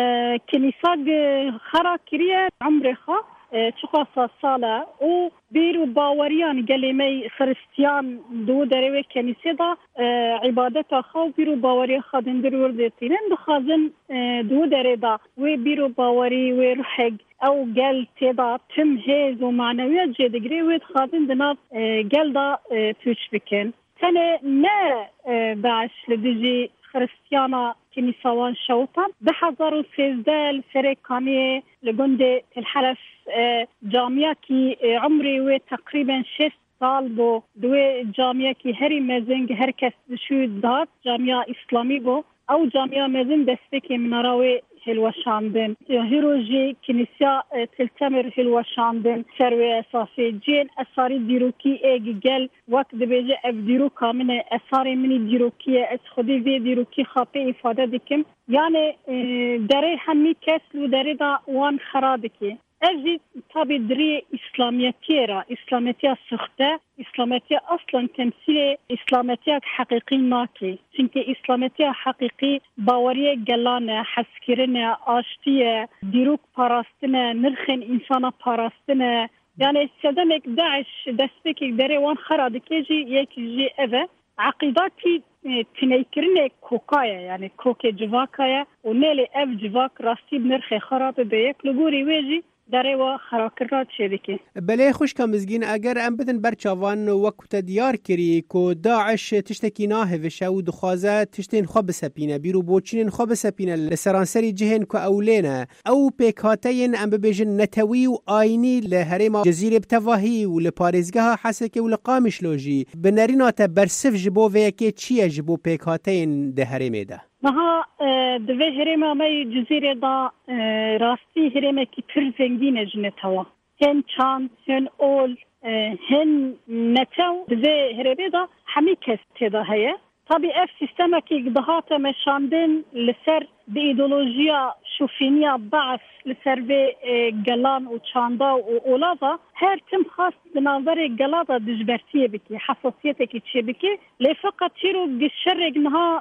کنیسا خرا کریه عمر خواه چخواسا ساله و بیرو باوریان گلیمه خریستیان دو دروی کنیسه دا عبادت خواه بیرو باوری خادن در ورده تینن دخوازن دو دره دا و بیرو باوری و روحگ او گل تیدا تم هیز و معنویت جدگری و دخوازن دناب گل دا توش بکن تنه نه داعش لدیجی خریستیانا کنیساوان شوطان ده هزار و سیزده الفريقانية لجند الحرف جامعة كي عمري وتقريبا شش سال بو دوي جامعة كي هري مزنج هركس شو دات جامعة إسلامي بو أو جامعة مزن دستك من راوي هلوشاندن هيروجي كنيسيا تلتمر هلوشاندن سروي أساسي جين أساري ديروكي إيجي جل وقت دبيجي أف ديروكا من أساري مني ديروكي أس خدي في ديروكي خاطئ إفادة دكم يعني داري همي كسلو داري دا وان خرادكي أجي طبي دري إسلاميتي را إسلاميتي سخته إسلاميتي أصلا تمثيل إسلاميتي حقيقي ناكي چونكي إسلاميتي حقيقي باوريه جلانه حسكرنه آشتيه ديروك باراستنه نرخن إنسانا باراستنه يعني سلدمك داعش دستك داري وان خرادكي جي يكي جي أذا عقيداتي تنيكرنه كوكايا يعني كوكي جواكايا ونيلي أف جواك راستي بنرخي خراب بيك لغوري ويجي داره و خراکرات شدیکی. بله خوش که مزگین اگر ام بدن برچوان وقت دیار کری که داعش تشتکی ناه و شو دخوازه تشتین خواب سپینه بیرو بوچین خواب سپینه لسرانسری جهن که اولینه او پیکاتین ام ببیجن نتوی و آینی لحرم جزیره بتواهی و لپارزگاه حسکه و لقامش لوجی بنرینات برسف جبو و یکی چیه جبو پیکاتین ده حرمه ده؟ نها دوی هرما مای جزیره دا راستی هرما کی پر زنگینه جنتوا هن چان هن اول هن نتو دوی هرما دا همی کس تدا هیا طبی اف سیستما کی گدهات مشاندن لسر به ایدولوژیا شوفینیا بعث لسر به گلان و چاندا و اولادا هر تم خاص بنظر گلادا دجبرتیه بکی حساسیته کی چه بکی لفقط چیرو گشرگ نها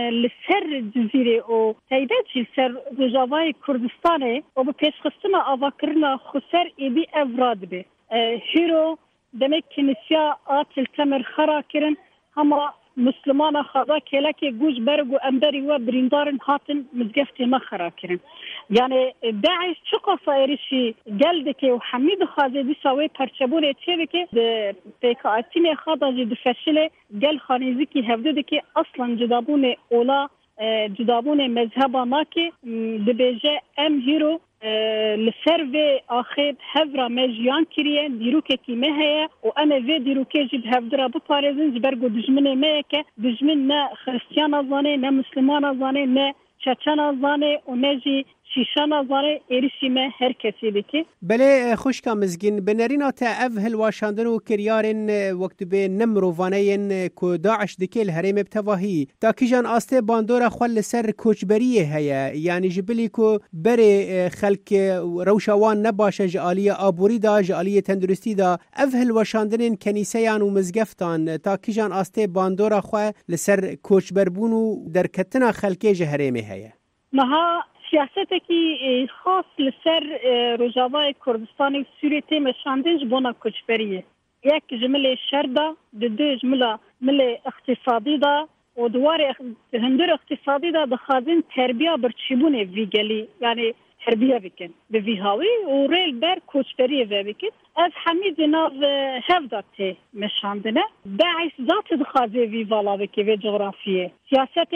لسر جزیره و تایبتی سر رجاوای کردستانه و به پیشخستنا آواکرنا خسر ایدی افراد به هیرو دمک کنیسیا آتل تمر خرا کرن هما مسلمان خدا کلکی گوش برگو اندری و بریندارن هاتن مزگفتی مخرا کرن یعنی داعش چه قصایرشی گلده که و حمید خازه دی ساوی پرچبونه چه بکه پیکاتین خدا جد فشله گل خانیزی که هفته ده که اصلا جدابون اولا جدابون مذهبا ما که دبیجه ام هیرو لسر و آخر هفرا مجیان کریه دیروکه کی مهیه و اما و دیروکه جد هفدرا بپارزن جبرگو دجمنه مهیه که دجمن نه خریستیان ازانه نه مسلمان ازانه نه چچن ازانه و نه جی شیشان ازانه ایریشی مه هر کسی بکی. بله خوشکا مزگین بنرین تا اف هلواشاندن و کریارن وقت به نمروانین که داعش دکیل هرم بتواهی تا کیجان آسته باندورا خوال سر کوچبریه هیا یعنی جبلی که بره خلق روشوان نباشه جالی آبوری دا جالی تندرستی دا اف هلواشاندن کنیسیان و مزگفتان تا کیجان آسته باندورا خواه لسر کوچبربون و در کتنا خلقه جهرمه هیا. مها سیاسته کی خاص لسر رجاوای کردستان سوریه تیم شاندنج بنا کچبریه یک جمله شرده دو جمله مل اقتصادی دا و دوار هندر اقتصادی دا دخازن تربیه برچیبونه ویگلی یعنی تربیه بکن به ویهاوی و ریل بر کچبریه بکن از حمید ناو هفداته مشاندنه داعش ذات دخازه وی والا بکی و جغرافیه سیاست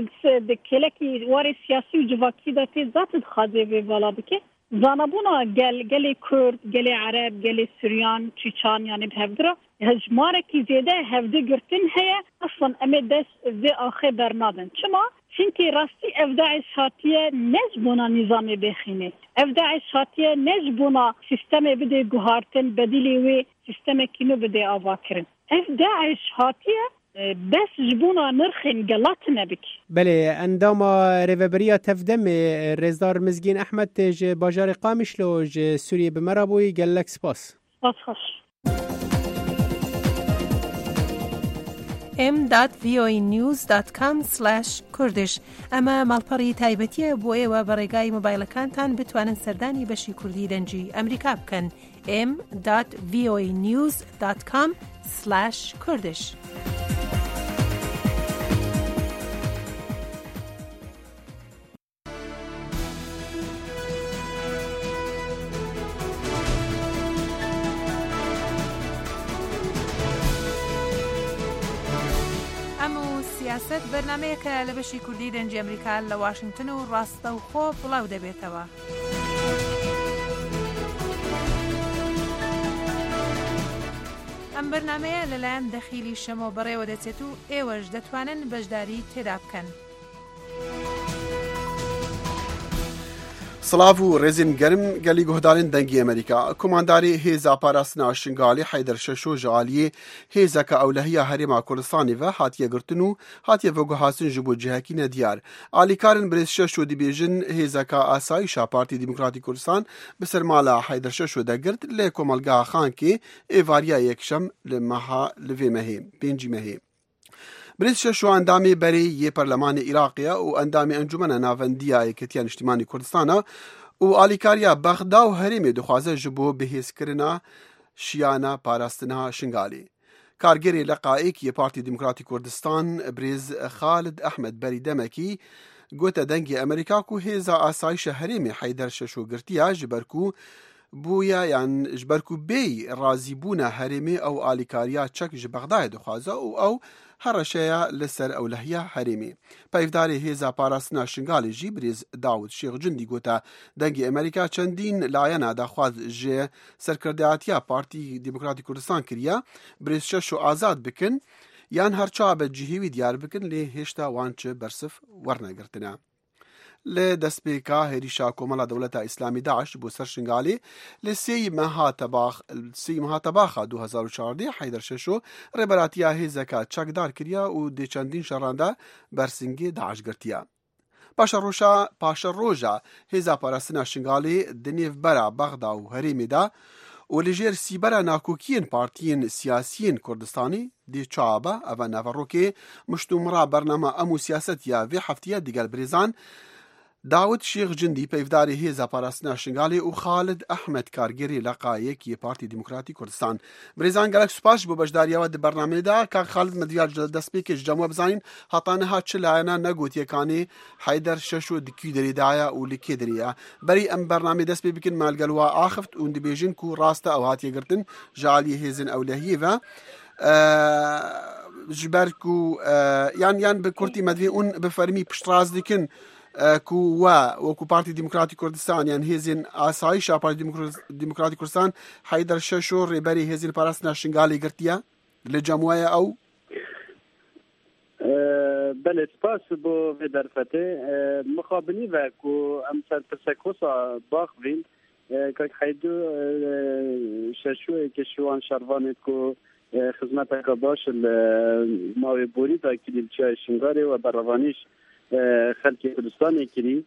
کلکی واری سیاسی و جواکی داته ذات دخازه وی والا بکی زانبونا گل گل کرد گل عرب گل سوریان چیچان یعنی بهفدرا هجماره کی زیده هفده گرتن هیا اصلا امی دست و آخه برنادن چما؟ چونکه راستی افداعش هاتیه نجبونا نظام بخینه افداعش هاتیه نجبونا سیستم بده گوهارتن بدیلی و سیستم کینو بده آوا کرن افداعش هاتیه بس جبونا نرخن قلاتنا بك بله انداما ریوبریا تفدم رزدار مزگین احمد ج باجار قامشلو ج سوریه بمرابوی گلک سپاس سپاس خوش ام دات وی او ای نیوز دات کام سلاش کوردش اما مالپەڕی تایبەتیە بۆ ئێوە بە ڕێگای مۆبایلەکانتان بتوانن سەردانی بەشی کوردی دەنجی ئەمریکا بکەن ام دات وی او ای نیوز دات کام سلاش کوردش سیاست بەرنامەیەکە لە بەشی کوردی دەنجی ئەمریکا لە واشنگتن و ڕاستە و خۆ بڵاو دەبێتەوە. ئەم بەرنامەیە لەلایەن دەخیلی شەمۆ بەڕێوە دەچێت و ئێوەش دەتوانن بەشداری تێدا بکەن. سلااف و ڕێزین گەرم گەلی گۆهدارین دەنگی ئەمریکا کۆمانداری هێزا پاراستنا شنگالی حیدەر شەشۆ ژعالیێ هێزەکە ئەولەهیە هەرێما کوردستانی ڤە هاتیەگرتن و هاتیە ڤەگوهاسن ji بۆ cihekîne diyar. Alîkarên Birêz Şeşo dibêjin hêzeka asayîşa Partî Demokratîk Kurdistan bi ser mala Heyder Şeşo de girt lê komelgeha Xankê êvariya yekşem li meha li vê mehê pêncî mehê. Birêz Şeşo endamê berê yê Perlemanê Iraqê û endamê Encumena Navendiya Yekîtiya Niştimanî Kurdistana û alîkariya Bexda û herêmê dixwaze ji bo bihêzkirina şiyana parastina Şingalê. Kargerê Leqayekî Partî Demokratîk Kurdistan Birêz Xalid Ehmed Berî Demekî gote dengê Amerîka ku hêza asayîşa herêmê Heyder Şeşo girtiya ji ber ku bûya yan ji ber ku bêy razîbûna herêmê ew alîkariya çek ji Bexdayê dixwaze û ew هەڕەشەیە لەسەر ئەولەهیە هەرێمێ. پەیڤدارê هێزا پاراستنا شنگالê jî Birêz Dawud Şêxcundî gote dengê Amerîka çendîn layena daxwaz ji serkirdeyatiya Partî Demokratîk Kurdistan kiriye Birêz Şeşo azad bikin yan her çawa be cihêwî diyar bikin lê hêşta wan çi bersif wernegirtine. Li destpêka hêrîşa Komela Dewleta İslamî Daeş bû ser Şingalê li sêyî meha tebax sêyî meha tebaxa du hezar û çardeh Heyder Şeşo rêberatiya hêzeka çekdar kiriye û dê çendîn şeran de bersingê Daeş girtiye. Paşa roja paşa roja hêza parastina Şingalê di nêvbera Bexda û herêmê de û li jêr sîbera nakokiyên partiyên siyasiyên Kurdistanî dê çawa be ev e neverokê miştûmira bername em û siyasetiya vê heftiye digel birêzan Dawud Şêxcundî peyvdarê hêza parastina Şingalê û Xalid Ehmed kargerê Leqayekî Partî Demokratîk Kurdistan. Birêzan gelek spas ji bo beşdariya we di bernameyê de Kak Xalid me diviyar destpêkê ji cem we bizanîn heta niha çi layena negotiyekanê Heyder Şeşo di kî derê daye û li kê derê ye. Berî em bernamê dest pê bikin melgel we axift û dibêjin ku rast e ew hatiye girtin ji aliyê hêzên ewlehiyê ve ji ber ku yan yan bi Kurtî me divê hûn bi fermî piştraz dikin ku we wekû Partî Demokratîk Kurdistan yan hêzên asayîşa Partî Demokratîk Kurdistan Heyder Şeşo rêberê hêzên parastina Şingalê girtiye li cem we ye ew belê spas bo vê derfetê mixabinî ve ku em serpirsekosa baxvîn kak Heyder Şeşoyekê ji wan şervanê ku xizmeteka baş li mavê borî da kilîlçeya Şingalê we berhevanîş خلکی کردستانی کری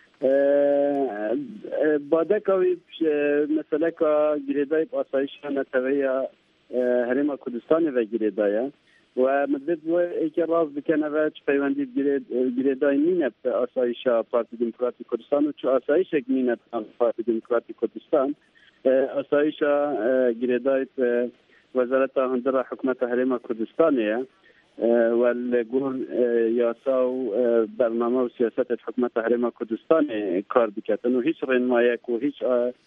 بادک وی مثلا که گریدای آسایش نتویا هرم کردستانی و گریدایا و مدت و ایک راز بکنه و چه پیوندی گریدای مینه آسایش پارتی دموکراتی کردستان و چه آسایش مینه پارتی دموکراتی کردستان آسایش گریدای وزارت هندرا حکومت هرم کردستانیه والجور ياساو برنامج وسياسات الحكومة التحريمية كردستان كار بكتن وهيش رنمايك وهيش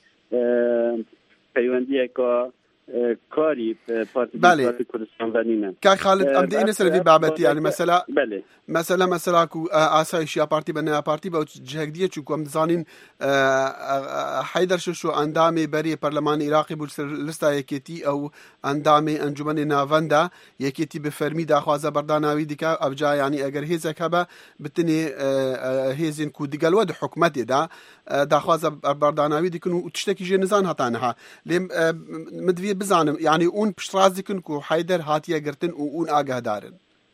پیوندیه که کاری پارتی دموکراتی کردستان ونینه که خالد ام دی اینه سر وی بابتی یعنی مثلا بله مثلا مثلا کو آسایش یا پارتی بنا پارتی با جهک دیه چون کوم زانین حیدر شو اندامی بری پارلمان عراقی بود لستا یکیتی او اندامی انجمن ناوندا یکیتی به فرمی داخوازه برداناوی دیکا ابجا یعنی اگر هیزک هبه بتنی هیزین کو دیگل ود حکومت دا داخوازه برداناوی دیکن و تشتکی جنزان هتانها لیم مدوی بزانم یعنی اون پشتراز دیکن کو حیدر هاتیه گرتن و اون آگه دارن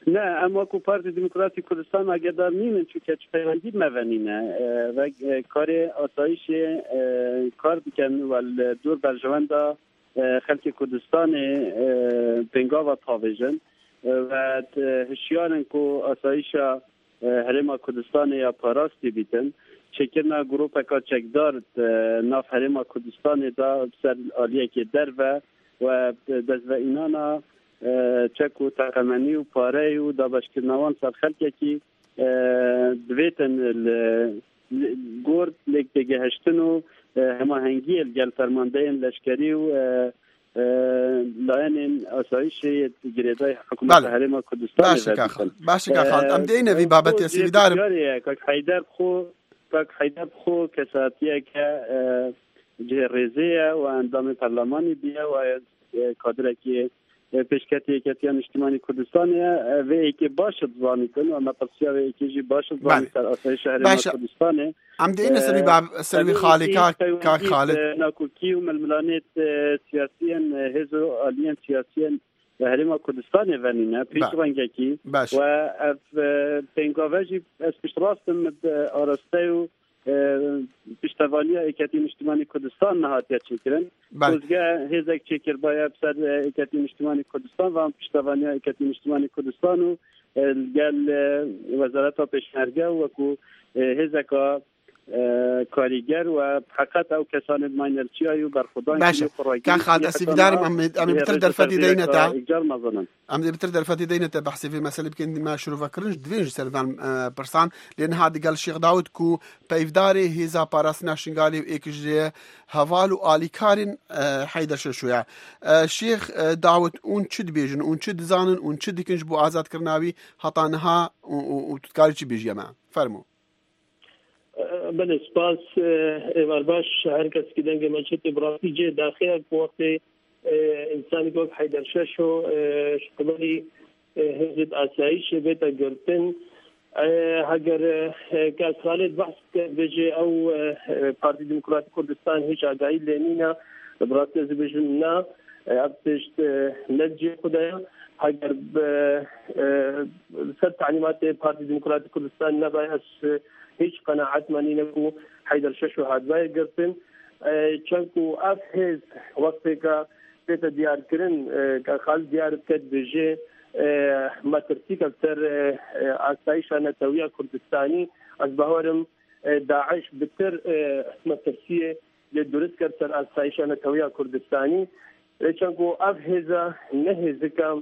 نه اما کو پارتی دموکراتی کردستان اگردار نینن چون پیوندی مونینه و کار آسایش کار بکن و دور برجوان دا خلق کردستان پنگا و تاویجن و هشیارن کو آسایش هرما کردستان یا پاراستی بیتن چکرنا گروپ کا چکدار ناف هرما کردستان دا سر آلیه که در و و دزو اینانا چک و تقمنی و پاره و دابشکرنوان سر خلقه که دویتن گورد لیک دیگه هشتن و هماهنگی الگل فرمانده لشکری و لاین آسایش گریدای حکومت حرم کردستان باشه که خال باشه که خال ام دینه وی بابت یسی دارم که حیدر خو که حیدر خو کساتیه که جهرزیه و اندام پارلمانی بیا و کادره که پیشکتی کتیان اجتماعی کردستانه و ایکی باشد زانی کن و مطلسیه و ایکی جی باشد زانی سر آسایش شهر کردستانه ام دینه سروی باب سروی خالی که خالد ناکوکی و ململانیت سیاسیان هزو آلیان سیاسیان و هرما کردستانه ونینه پیش رنگه کی و پینگاوه از پیش راستم آراسته و پشتوانی ایکتی اجتماعی کردستان نهایت چکرن روزگاه هزک چکر باید سر ایکتی اجتماعی کردستان و پشتوانی ایکتی اجتماعی کردستان و گل وزارت پیشنهرگه و کو هزکا کاریگر و حقیقت او کسان ماینرچی و برخودان باشه که خالد استفدارم ام بتر در فدی دینتا ام بتر در فدی دینتا بحث في مسألة يمكن ما شروع فكرنش دوينج سلفان برسان لان هذا قال الشيخ داود كو بيفداري هيزا باراس ناشنغالي ايكجي هوالو اليكارين حيدر شويا الشيخ داود اون چد بيجن اون چد زانن اون چد كنج بو آزاد كرناوي هطانها وتتكاري چي بيجي ما فرمو بله سپاس ایوار باش هر کس که دنگ مجلس براتی جه داخل وقت انسانی که حیدر شش و شقبلی حزب آسایش بیتا گرتن اگر که خالد بحث بجه او پارتی دموکراتی کردستان هیچ آگاهی لینینا براتی از بجن نا ابتشت نجی خدایا اگر سر تعلیمات پارتی دموکراتی کردستان نبای از هیچ قناعت منی نکو حیدر شش و هادوای گرتن چونکو اف هز وقتی که بیت دیار کرن که خال دیار کد بجه مترسیک اکتر آسایش نتویه کردستانی از بهارم داعش بتر مترسیه درست کرد سر آسایش نتویه کردستانی چونکو اف هزا نه هزا که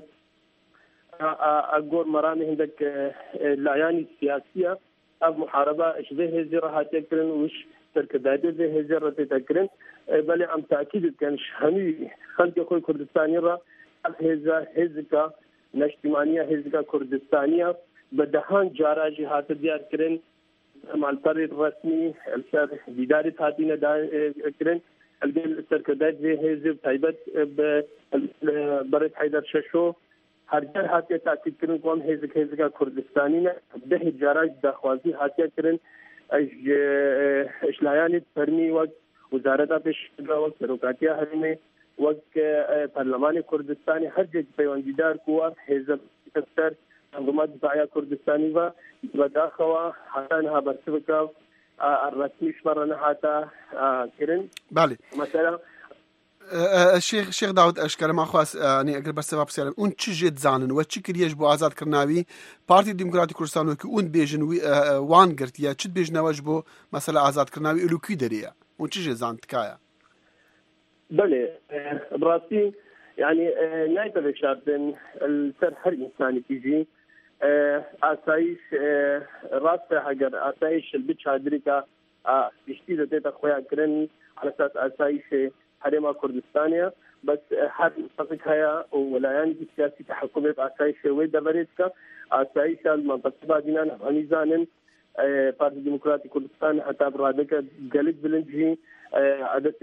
اگور مرامه هندک لایانی سیاسیه اب محاربه اشبه هزي راح تكرن وش تركداده به هزي راح تكرن بل عم تاكيد كان شهمي خلق كل كردستاني را هزا هزكا اجتماعيه هزكا كردستانيه بدهان جاراجي هات ديار كرن مع الطريق الرسمي الشر اداره هاتينا كرن الجل تركداده به هزي طيبت برد حيدر ششو هرجر هاتیه تاکید کردن قوم هزک هزک کردستانی نه ده جراج دخوازی هاتیه کردن اش اشلایانی فرمی و وزارت پیش وقت روکاتیه هرمه وقت پارلمان کردستانی هر جد پیوندیدار قوا هزب اکثر انظمات دفاعیه کردستانی و بداخوا حتی انها برسبکا الرسمی شمرنا حتی کردن بله مثلا الشيخ الشيخ داود اشكر ما خواس يعني اقرب السبب سالم اون چی جد زانن و چی کریش بو آزاد کرناوی پارتی دموکراتی کردستان و که اون بیجن وان گرت یا چی بیجن واجبو مثلا آزاد کرناوی الو کی دریا اون چی جد زان تکایا بله براسي يعني نايت الشارتن السر هر انسان تيجي آسایش راسته اگر آسایش البيتش هادريكا بيشتي ذات خويا كرن على اساس آسایش حرم كردستانيا بس هذه منطقة هي ولايان سياسي تحكمي بأسايش ويدا بريتكا أسايش المنطقة دينا ميزانا بارتي ديمقراطي كردستان حتى برادك جلد بلنجي عدد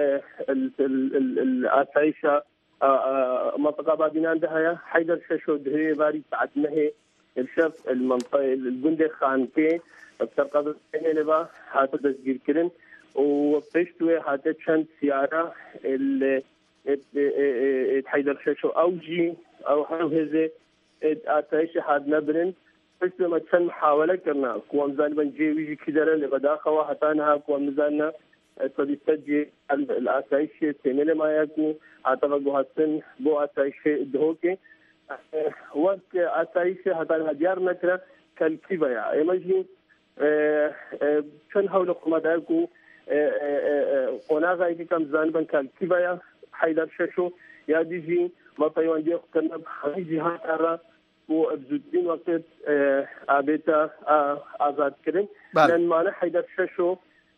الأسايش منطقة بعدين عندها حيدر ششو دهي باري ساعد نهي الشف المنطقة الجندي خانكي بسرقة السنة هاتو تسجيل كرن وبيشتوي هذا كان سيارة اللي تحيدر شاشو أوجي أو هذا آتایش حد نبرن بس لما كان محاولة كنا قوام زالبا جيوي كدرا لغداخوا حتى نها قوام نزالنا تستجي الآتايش تيميل ما يكون اعتقد هاتن بو آتايش دهوكي وقت آتايش حتى نها ديار نكرا كالكيبايا ايماجي كان حول قمداركو قناغا يكي كم زالبا كالكيبايا حيدر ششو يا ديجي ما طيوان ديخ كنا بحمي جهات ارى وبزودين وقت آبيتا آزاد كرن لأن معنا حيدر ششو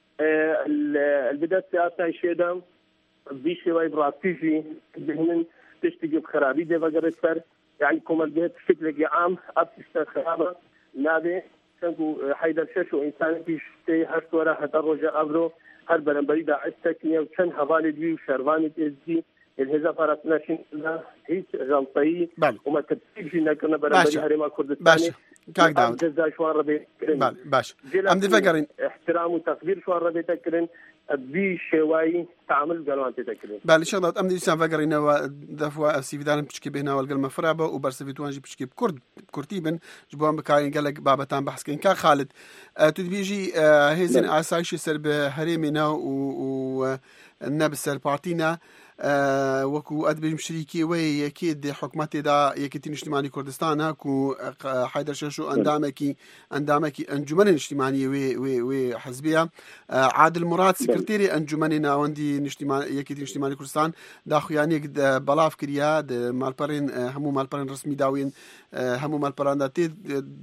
البداية سياسة شيدا بيشي واي براتيجي بهنن تشتغي بخرابي دي وقرد فر يعني كومال جهت بشكل عام أبتشتا خرابة نابي كنكو حيدر ششو إنسان بيشتي هرت ورا حتى رجاء أبرو هر بلنبري دا عستكنيا وكان هوالي دي وشرواني تزدي الهزا فرسناشين هيك غلطي وما تبتيجي نكنا بلنبري هريما كردستاني كاك داود جزا شوار ربي بله باش ام دي فكرين احترام وتقدير شوار ربي تكرن بي شواي تعامل قالوان تكرن بله شغل داود ام دي سان فكرين دفوا سيفدان بشكي بهنا والقلمه فرابه وبرسفيتوان جي بشكي بكرد كرتيبن جبوان بكاين قالك بابتان بحث كين كا خالد تدبيجي هيزن اسايش سر بهريمنا و الناب سر بارتينا أه وكو أدبي مشريكي وي أكيد حكومتي دا يكتين اجتماعي كردستان هاكو حيدر شاشو أندامكي أندامكي أنجمن اجتماعي وي وي وي حزبية أه عادل مراد سكرتيري أنجمننا وندي اجتماعي يكتين اجتماعي كردستان دا خواني بلاف كريا د مالبرين همو مالبرين رسمي داوين همو مالبران دا تيد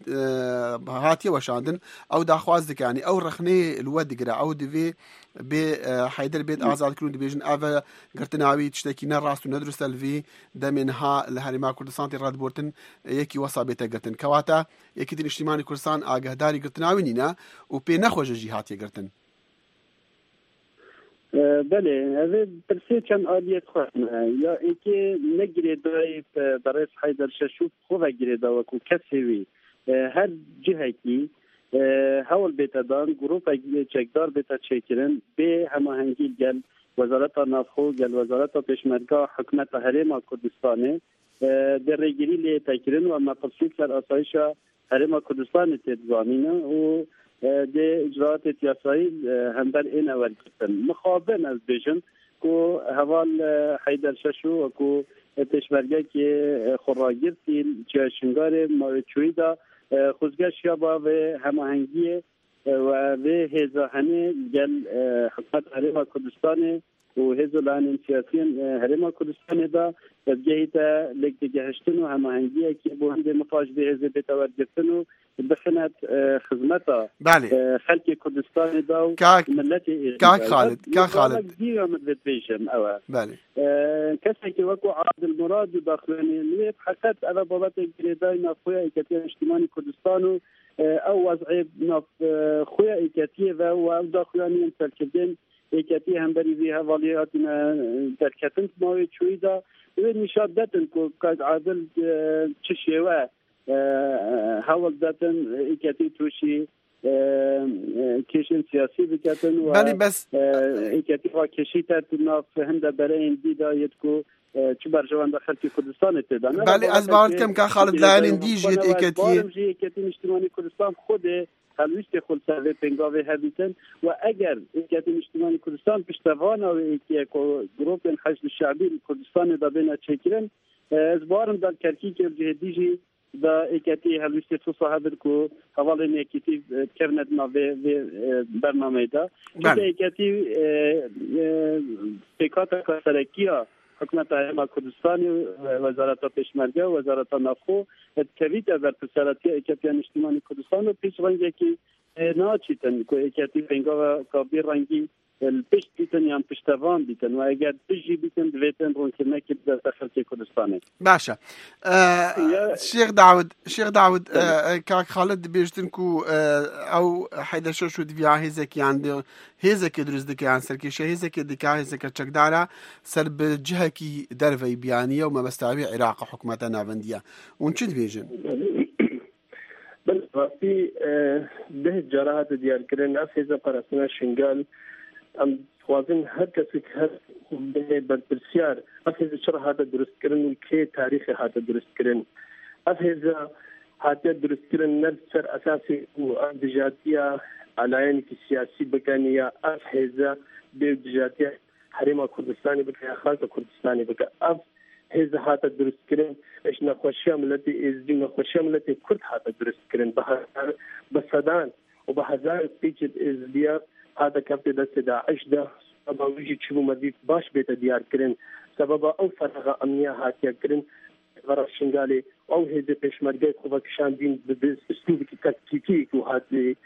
هاتيا وشاندن أو دا خوازدك يعني أو رخني الود قرا أو دفي بحيدر بيت آزاد كلون دبيجن أفا قرتناوي تشتكي نراس وندرس الفي دمنها الهرما كردستان تراد بورتن يكي وصا بيتا قرتن كواتا يكي دين اجتماعي كردستان آقه داري قرتناوي نينا وبي نخوش جهات قرتن بله هذا ترسي كان آلية خوشنا يا إيكي نجري داي برئيس حيدر شاشو خوفا جري دا وكو كسيوي هر جهكي هول بيتدان جروب چکدار بیتا چکرن به هماهنگی گل وزارت نافخو گل وزارت پیشمرگاه حکومت حرم کردستان در ریگیری لی تکرن و مقصود سر آسایش حرم کردستان تدزامینه و ده اجراعات سیاسی هم در این اول کردن مخابن از بیشن که حوال حیدر ششو و که پیشمرگاه که خوراگرتی چاشنگار ماویچوی دا خوزگش یا با هماهنگی و به هزاهنه گل حکومت حرم کردستان و هزولان سیاسیان حرم کردستان دا بجهی تا لگ جهشتن و هماهنگی که با هم مفاجده هزه بتوار گرتن و بخنت خدمتا خلق کردستان دا و ملت كاك خالد كاك خالد ديما مدت بيشن أوا بالي كسك وكو عبد المراد داخلني نيت حكت على بابات الجريداي نافويا إكتير اجتماعي كردستان أو وضعي ناف خويا إكتير و داخلني انتركبين إكتير هم بري فيها والياتنا تركتن ماوي شويدا ونشاد داتن كو كاد عادل تشيوا حاول داتن إكتير توشي کشن سیاسی بکتن و بله بس ایکتیفا کشیت ناف هنده برای این دیدایت کو چه برجوان داخل کی کردستان تدان بله از بارد کم که خالد لعن اندیجیت ایکتی ایکتی اجتماعی کردستان خود هلویست خود سوی پنگاوی هبیتن و اگر ایکتی اجتماعی کردستان پشتوان و ایکی گروپ حشد شعبی کردستان دا بین چکرن از بارم در کرکی که جهدیجی دا ایکتی هلویست تو صاحب کو حواله ایکتی کردن نوی برنامه دا که ایکتی پیکات کسرکیا حکومت حرم کردستان وزارت پیشمرگه و وزارت نافخو کویت بر پسراتی ایکتی اجتماعی کردستان و پیش رنگی که ناچیتن که ایکتی پنگا کابی رنگی البشت بیتن یا پشتوان بیتن و اگر بجی بیتن دویتن رون که نکید در داخل کردستانه باشا شیخ داود شیخ داود کاک خالد بیشتن کو او حیدر شو دویا هیزک یعنی هیزک درست دکی عن سرکیشه هیزک دکی هیزک چکدارا سر بجهه کی دروی بیانیه و ما بستعبی عراق حکومت ناوندیه اون چی بیشن بل راستی ده جراحت دیار کردن افیزا پرسنا شنگال ام خوازن هر کسی که هر به برپرسیار افیزا چرا هذا درست کردن و که تاریخ هذا درست کردن افهزا هاتي درسترن نفسر اساسي ودجاتيا على سياسي بكانية افهزا بدجاتيا حريمة كردستاني بكا خالصة كردستاني بكا اف هذا هات درست كرين ايش نخوشيام التي ازدي نخوشيام التي كرد هات درست كرين بحر بسدان وبهزار تيجي ازديا هذا كفت دست داعش ده سبب ويجي تشوفوا مديت باش بيت ديار كرين سبب او فرغ امنيه هاتيا كرين غرا شنغالي او هذا بيشمرجي خوبك شاندين باسلوب تكتيكي وهات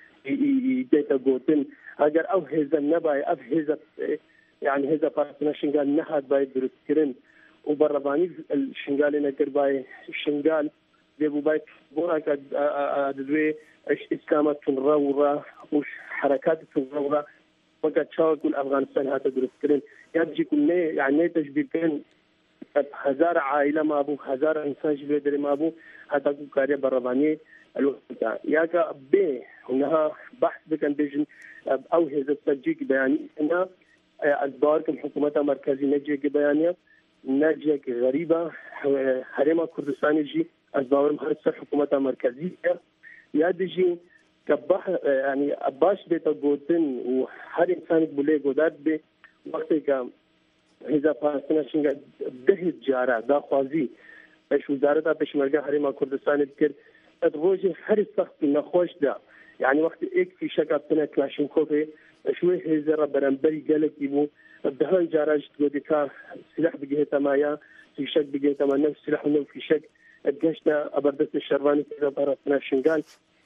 ديتا جوتن اگر او هذا النباي اف هذا يعني هذا بارتنا شنغال نهاد باي درست كرين وبرباني الشنغالي نقر باي الشنغال ديبو باي بورا كد ادوي ايش اسلامات تنرورا وش حركات تنرورا وقد شاوك افغانستان هذا درسترين يجي كل يعني تشبيه كان هزار عائله ما ابو هزار انسان جبدري ما ابو هذا كاري برباني الوقت ياك بي انها بحث بكن بيجن او هذا تسجيل بياني انها الدار كم حكومه مركزي نجي بيانيه ناجية غريبة حريمة كردستاني جي أزدور مهرسة حكومة مركزية يادجي كبح يعني أباش بيتا قوتن وحر إنسان بولي قودات بي وقتك هذا فلسطين شنغا دهت جارة دا خوازي ايش وزارة بشمركة حريمة كردستاني بكر ادغوجي حر السخط نخوش دا يعني وقت ايك في شكا بتنا كلاشنكوفي شوي هزارة برنبري قالك يبو الدهان جاراج تقولك سلاح بجهة مايا في شك بجهة ما نفس سلاح ونو في شك الجشنا أبردت الشرباني كذا بارتنا شنغال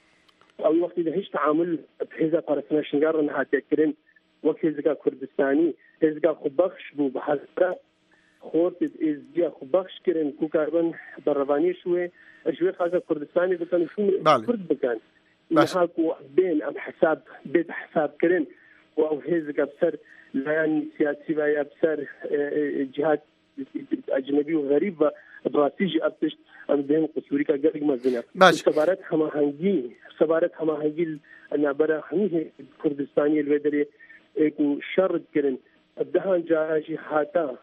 أو وقت إذا هيش تعامل بهذا بارتنا شنغال رنها تكرن وقت هذا كردستاني هذا خبخش بو بحثة خورت إزجا خبخش كرن كوكاربن برباني شوي شوي خاصة كردستاني بكان شو كرد بكان نهاكو بين أم حساب بيت حساب كرن أو هذا بسر لان سياسي ويا بسر جهات أجنبي وغريبة براتيجي أبتش أم بين قصوري كجرج مزنا سبارات هما هنجي سبارات هما هنجي أنا برا هنيه كردستاني الودري إكو شرط كرن الدهان جاهي حتى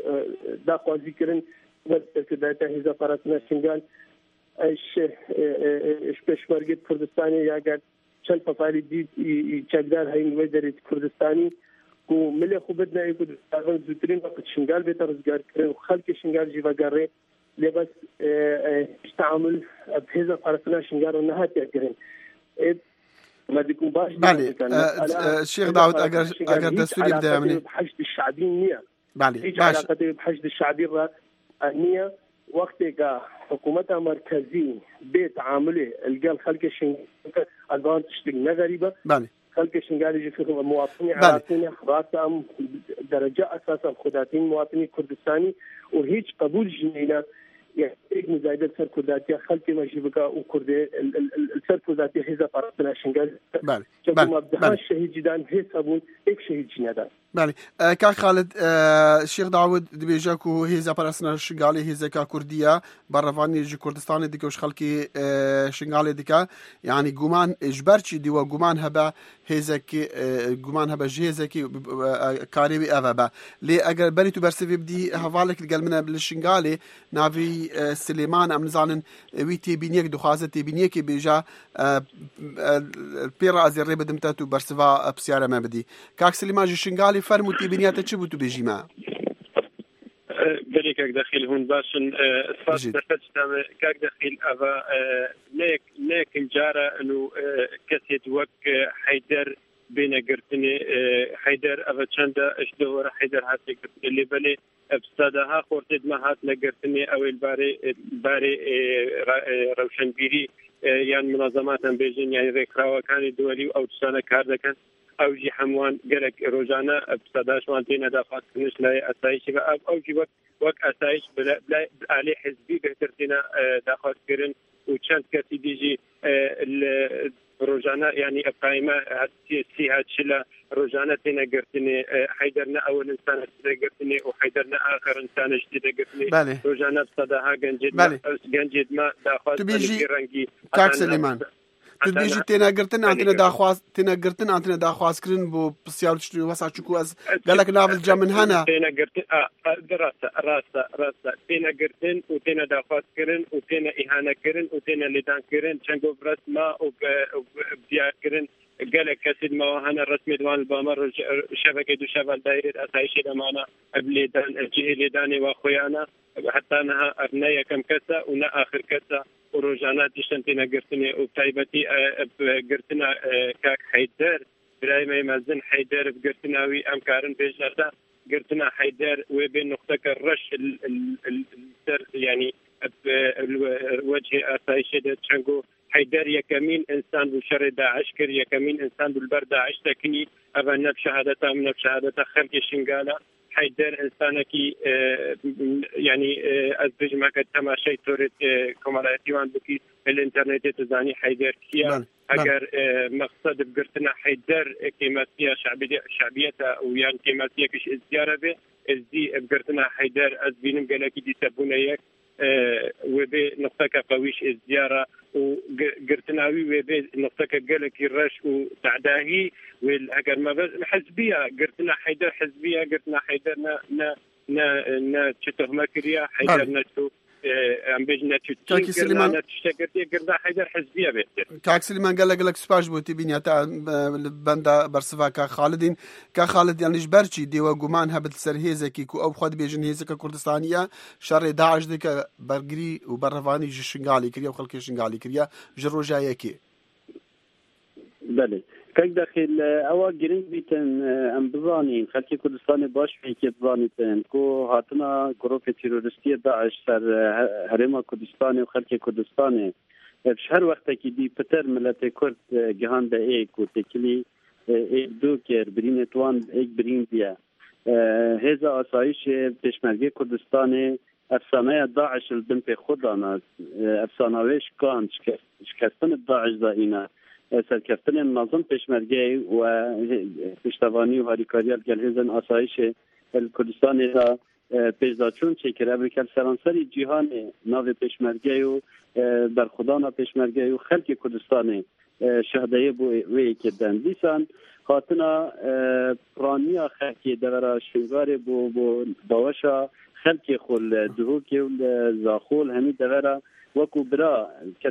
دا قاضي كرن وتكداتا هذا فراتنا شنغال إيش إيش بشمرجت كردستاني يا جد شن فصائل دي يشجع هاي الودري كردستاني وملي خو بدنا يكون داغن زوترين وقت شنغال بيتر رزقار كرين وخلق شنغال جيفا قاري لي بس تعامل بهذا فرسنا شنغال ونهات كرين ما ديكون باش بالي الشيخ داود اگر اگر دستوري بدا مني بحشد الشعبي نيه بالي باش علاقه بحشد الشعبي النيه وقتها حكومه مركزي بيت عامله القال خلق شنغال اذان تشتغل غريبه بالي خلق شنغال يجي في مواطنين عراقيين راسهم درجة أساسا خداتين مواطنين كردستاني وهيج قبول جنينا يعني مزايدة سر كرداتية خلق مجيبكا وكردي السر كرداتية هذا فرصنا شنغال بالي بالي بالي الشهيد جدان هي صابون إيك شهيد جنادا بالي آه كا خالد آه الشيخ داود دبيجاكو هي زبرسنا شنغالي هي زكا كردية برافاني جي كردستاني ديكا وش خلقي آه شنغالي ديكا يعني جومان إجبارشي ديوا جومان هبا هي زكي آه جومان هبا جي زكي آه كاريبي أفا لي أجر بري تو برسيفي بدي هفالك الجلمنا بالشنغالي نافي آه سليمان أم نزانن ويتي بينيك دخازة تي بينيك بيجا آه البيرا أزير بدمتا تو برسيفا بسيارة ما بدي كاك سليمان جي شنغالي فرمو تبنيات تشبو تبيجي ما بريكك داخل هون باشن صفات دفتشتام كاك داخل أفا نيك نيك الجارة إنه كسيت وك حيدر بين قرتني حيدر أفا تشندا إشدور حيدر هاتي اللي بلي بستادها خورتد ما هات نقرتني أو الباري الباري روشنبيري يعني منظمات بيجين يعني ذكرى كان الدولي أو تسانا كاردكن أو جي حموان قالك روجانا بصداش وانتين دافات كنش لا أسايش أو جي وقت وقت أسايش بلا بلا عليه حزبي بهترتنا داخل كرن وشانت كاتي بيجي روجانا يعني قائمة سي هاد شلا روجانا تينا قرتني حيدرنا أول إنسان قرتني وحيدرنا آخر إنسان جديد قرتني روجانا بصداها جنجد ما جنجد ما داخل تبيجي كاك سليمان تدبیجی تێناگرتن ئەتنە داخواز تێنەگرتن ئەتنە داخوازکردن بۆ پرسیاوتشتی وەسا چکو ئەس گەلک ناول جا من هەنا تێنەگرتن ڕاستە ڕاستە ڕاستە تێنەگرتن و تێنە داخوازکردن و تێنە ئیهانەکردن و تێنە لێدانکردن چەند ڕسما و دیارکردن gelek kesin mawahana resmi diwan bamar şebeke du şeval dairet asayişi damana ebledan cihledani ve khoyana hatta naha abnaya kam kasa و na akhir kasa ورجعنا تشتنتنا قرتني وبتايبتي قرتنا كاك حيدر براي ما يمزن حيدر بقرتناوي امكارن بيجاتا قرتنا حيدر وبين نقطة الرش يعني الوجه اسايشي تشانجو حيدر يكمين انسان بشر داعش كر يكمين انسان بالبر داعش تكني ابا نبشهادته من نبشهادته خلق شنقاله حيدر انسانكي يعني ازبج ما قد تماشي تورت كمالاتي وان بكي الانترنت تزاني حيدر كيا اگر مقصد بقرتنا حيدر كيماتيه شعبيه شعبيته ويعني كيماتيه كش ازدياره به ازدي بقرتنا حيدر ازبينم قالكي دي تبونيك وبي نقطة قويش الزيارة وقرتناوي وبي نقطة قالك الرش وتعداهي والأجر ما بس حزبية قرتنا حيدر حزبية قرتنا حيدر نا نا نا نا تشتغل مكريا حيدر نشوف ام بجنا كاك سليمان تشتكرتي قردا حيدر حزبيه بيتر كاك سليمان قال لك لك سباش بوتي بينيا تاع بندا برصفا كا خالدين كا خالد يعني جبرتي ديوا غمان هبت سرهيزكي كو او خد بيجن هيزك كردستانيه شر داعش ديك برغري وبرفاني جشنغالي كريا وخلك شنغالي كريا جرو جايكي بله كاك داخل اوا جرين بيتن ام بزاني خلكي كردستان باش فيكي بزانيتن كو هاتنا جروب تيرورستي داعش سر هرم كردستان وخلكي كردستان بشهر وقت كي دي بتر ملت كرد جهان ده ايك وتكلي ايك دو كير برين توان ايك برين ديا هذا اسايش بشمرگي كردستان افسانه داعش البن في خدانا افسانهش كان شكستن داعش دائنا سرکفتن نظام پشمرگی و پشتوانی و هاریکاری گلهزن آسایش کردستان را پیشداچون چکر ابریکل سرانسری جهان ناو پشمرگی و برخودان پشمرگی و خلق کردستان شهدای بو وی کردن دیسان خاطنا پرانیا خلقی دورا شنگار بو بو باوشا خلق خل دهوکی و زاخول همی دورا وكو برا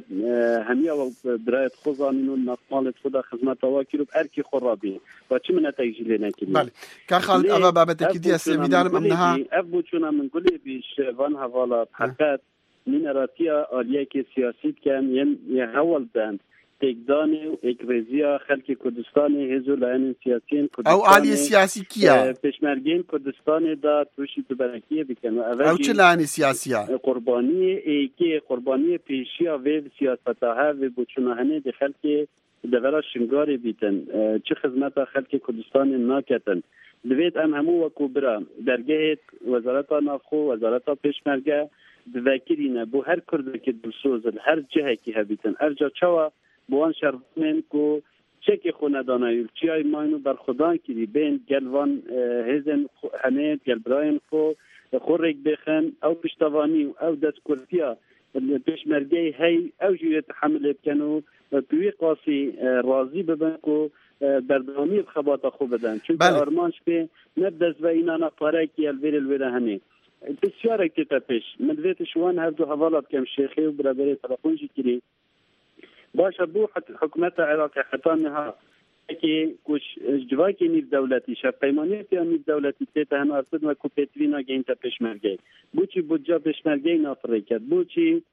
هميا برا خزانين والنقمال خدا خدمات واكيلو باركي خرابي واتش من نتائج لنا كده بله كخالد ابا بابتك دي سميدار امنها ابو چونا من قولي بيش وان حوالا حقات من راتيا اليك سياسي كان ين هول بان تقداني واكريزيا خلق كردستاني هزو لان سياسيين كردستاني او علي سياسي كيا پشمرگين كردستاني دا توشي دبركيه بكن او چه لانی سیاسیه قربانی ایکی قربانی پیشیا و سیاستها و بچونهنه د خلک دورا شنگاری بیتن چه خدمت خلک کردستان ناکتن دوید ام همو وکو برا درگاه وزارت نافخو وزارت پشمرگه بوکرینه بو هر کرده که دلسوزن هر جهه که هبیتن هر جا چوا بوان شرفمن کو چکی خونه دانایل چیای ماینو بر خدا کری بین گلوان هزن هنه گلبراین خو خورک بخن او پشتوانی او دستکردیا پشمرگی هی او جوی تحمل بکنو توی قاسی راضی ببن کو بردامی بخبات خو بدن چون آرمانش به نبدز و اینا نفاره که الویر الویر هنه بسیار اکتا پیش من ویت شوان هر دو حوالا بکم شیخی و برابری تلفونجی کری باشه بو حکومت عراق خطانها که کش جواکی نیف دولتی شب پیمانی که نیف دولتی تیت هنو ارسد و کوپیتوینا گین تا پشمرگی بو چی بودجا پشمرگی نافره کرد بو چی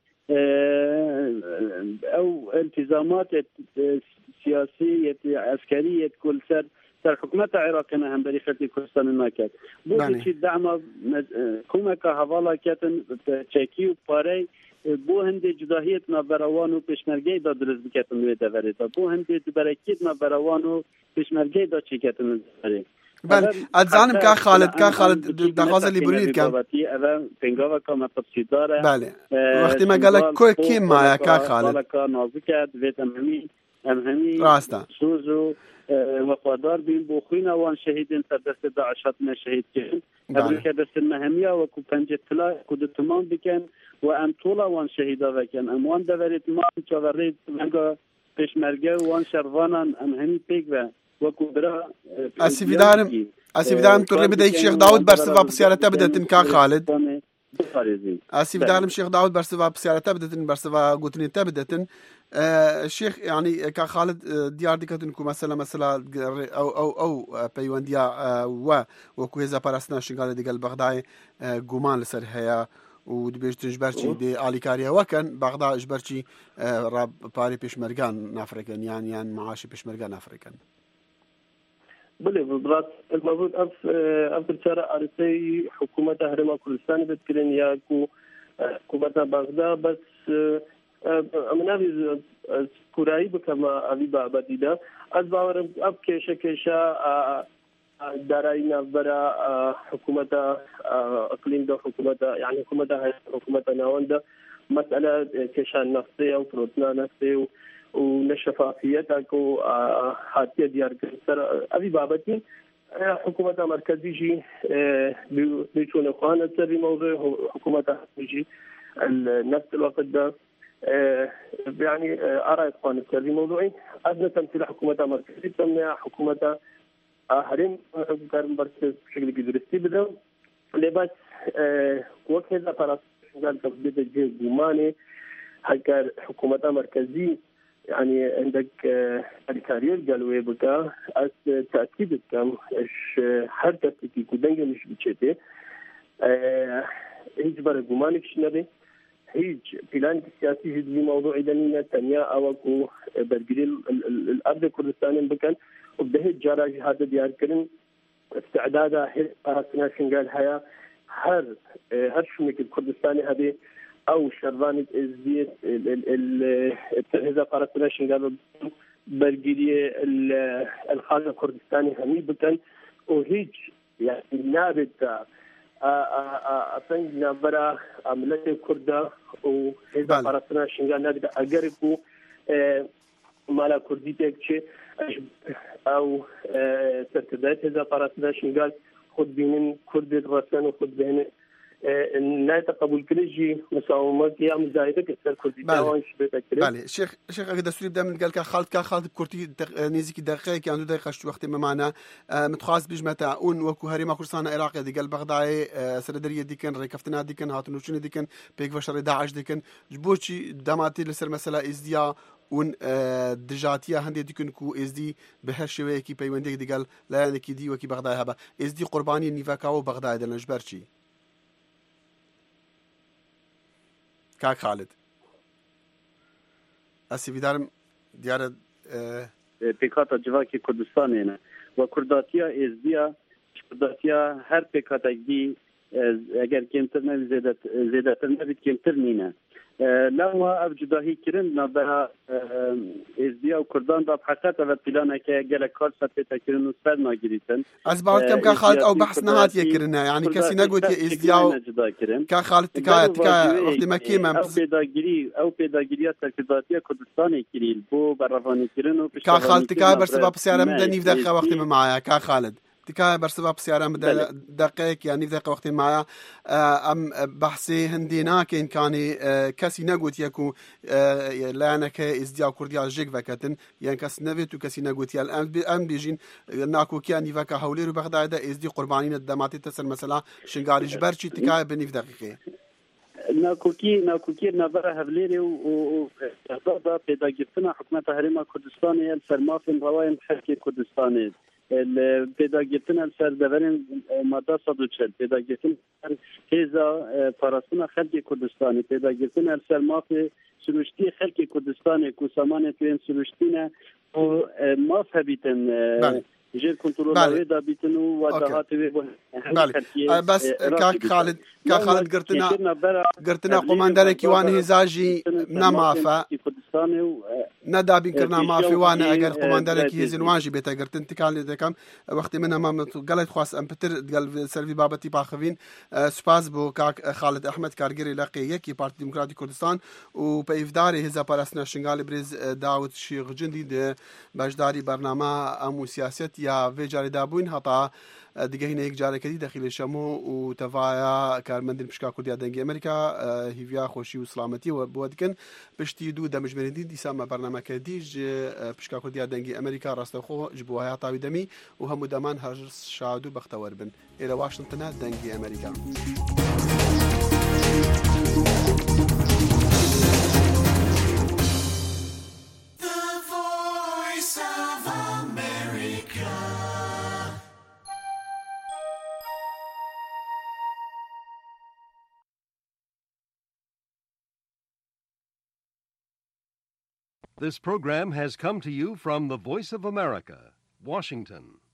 او التزامات سیاسی عسکری کل سر سر حکومت عراق نه هم بری خطی کردستان ناکد بو چی دعم کمک حوالا کتن چکی و پاره بو هندی جداهیت نابروان و پشمرگی دا درست بکتن وی دوره دا بو هندی برکیت نابروان و پشمرگی دا چی کتن دوره بله ادزانم که خالد که خالد دخواست لیبرونید کم اول پنگاوه که مطبسی داره بله وقتی ما گلک کوی کیم مایا که خالد که نازکت ویت امهمی امهمی راستا سوزو وفادار بین بو خوین وان شهیدین سر دست داعشات نه شهید کن ابری که دست مهمیا و کو پنج طلا کود تمام بکن و ام طولا وان شهیدا وکن ام وان دورید ما چاورید منگا پێشمەرگە وان شەڕوانان ئەم هەمی پێک بە وەکو برا ئەسیفیدارم ئەسیفدارم توڕێ بدەیت شێخ داود بەرسەوا پرسیارەتە بدەتن کا خالد ئەسیفدارم شێخ داود بەرسەوا پرسیارەتە بدەتن بەرسەوا گوتنێتە بدەتن شێخ ینی کا خالد دیار دیکەتن کو مەسەلە مەسەلا ئەو ئەو ئەو پەیوەندیە وە وەکو هێزە پاراستنا شنگالە دیگەل بەغدای گومان لەسەر هەیە و دبێژتن ژبەرچی دێ ئالیکاریەوەکەن بەغدا ژبەرچی پارێ پێشمەرگان نافرەکەن یان یان معاشی پێشمەرگان نافرەکەن بله بالضبط المفروض اف اف ترى ارتي حكومه هرم كردستان بتكلم يا كو حكومه بغداد بس امنا كوراي بكما ابي بابديدا از باورم اب كيشه كيشه دارayنا برا حكومه اقليم ده حكومه يعني حكومه حكومه ناوندا مساله كيشان نفسيه وفروتنا نفسيه ونشفافيتك وحاتيه ديار كسر ابي بابتي حكومه مركزيه بيكون اخوان تسري موضوع حكومه تجي نفس الوقت ده يعني ارى اخوان تسري موضوعي ادنى تمثيل حكومه مركزيه تمنع حكومه هرم كان مركز بشكل درستي بدا لبس وقت هذا فرص قال تبديد الجماني هكذا حكومه مركزيه يعني عندك الكارير قالوا بقى أس تأكيد كم إيش حركة كي كودنجة مش بتشتى هيج برا جمانك شنبه هيج بلان سياسي هيج موضوع إدانية تانية أو كو برجيل الأرض كردستان بكن وبده جراج هذا ديار كرن استعداده هل أرسنا شنقال هيا هر هر شو مك الكردستاني هذه او شربانه ازديت التهذا قرطناش قالوا برجليه الخارج الكردستاني همي بكن وهيج يعني نابت اصلا برا عملت الكرده وهذا قرطناش قال نقدر اقربوا مالا كرديتك شيء او ترتدات هذا قرطناش قال خذ بين كرد الرسان وخذ بين لا تقبل كلجي مساومات يا مزايدة كسر كردي تاوان شبه بالي شيخ شيخ أقدر أسولف دائما قال كخالد كخالد كردي نيزك دقيقة كان دو دقيقة شو وقت ما معنا متخاص بجمع أون وكو هريما كردستان العراق دي قال بغداد سردرية دي كان ريكفتنا دي كان هاتنو شنو دي كان بيك بشر داعش دي كان جبوتشي داماتي لسر مسألة إزديا ون دجاتيا هندي دي كنكو إزدي بهالشوية كي بيوندي دي قال لا يعني كي دي وكي بغداد هبا إزدي قرباني نيفاكاو بغداد لنجبرشي كاك خالد أسي بدارم ديار بيكاتا جواكي كردستان هنا وكرداتيا إزديا كرداتيا هر بيكاتا دي اگر كمتر نبي زيادة زيادة نبي كمتر نينا لو أبجداهي كرن نبها إزديا وكردان ده بحقيقة وبلانه كجل كار سبتة كرن وسر ناجريتن از بعد كم كخالد أو بحث نهات يكرنا يعني كسي نقول يا إزديا كخالد تكاية تكاية وقت ما كيما أو بيداجري أو بيداجريات كرداتية كردستاني كريل بو برافاني كرن كخالد تكاية برسبب سيارة مدني في دقيقة وقت ما معايا كخالد تكاية برسبب سيارة مدني دقيقة يعني في دقيقة وقت معايا أم بحثي هندينا كين كاني كسي نقول يكو لأنا كإزديا كردية جيك فكتن يعني كسي نبيت وكسي نقول يا الآن بيجين ناكو كياني فكا حولي رو بغداد إزدي قربانين الدماتي تسر مثلا شنقاري جبرشي تكاية بني في دقيقة ناكوكي ناكوكي نبره هفليري و و پیدا گرفتن حکومت هرم کردستان الفرمافن روایت حرکت کردستان پیدا گرفتن السردورین ماده صد و چهل پیدا گرفتن هزا پاراستن خلق کردستان پیدا گرفتن السرماف سروشتی خلق کردستان کو سامان توین سروشتینه و ماف هبیتن جير كنترول دا بيتنو ودهات بس كاك خالد كاك خالد قرتنا قرتنا قماندار كيوان هزاجي نمافا ندا بينكرنا ما في وانا اگر قماندار كي هزن واجي بيتا قرتن تكال دكم وقت منها ما قالت خاص ام بتر قال سيرفي بابتي باخوين سباز بو كاك خالد احمد كارجري لاقي كي بارتي ديمقراطي كردستان و بيفداري هزا باراسنا شنغال بريز داود شيخ جندي ده باجداري برنامه ام سياست يا في جاري دابوين هطا دیگه هینه یک جاره کدی داخل شمو و تفاعل کارمندین پشکا کردیا دنگی امریکا هیویا خوشی و سلامتی و بودکن پشتی دو دمج بندی دیسا ما برنامه بەرنامەکە دیژ پشکا کوردیا دەنگی ئەمریکا ڕاستەخۆ ji bo haya tawî demî û hemû deman her şad û bextewar bin. Êra Washington'a dengî Amerîka. This program has come to you from the Voice of America, Washington.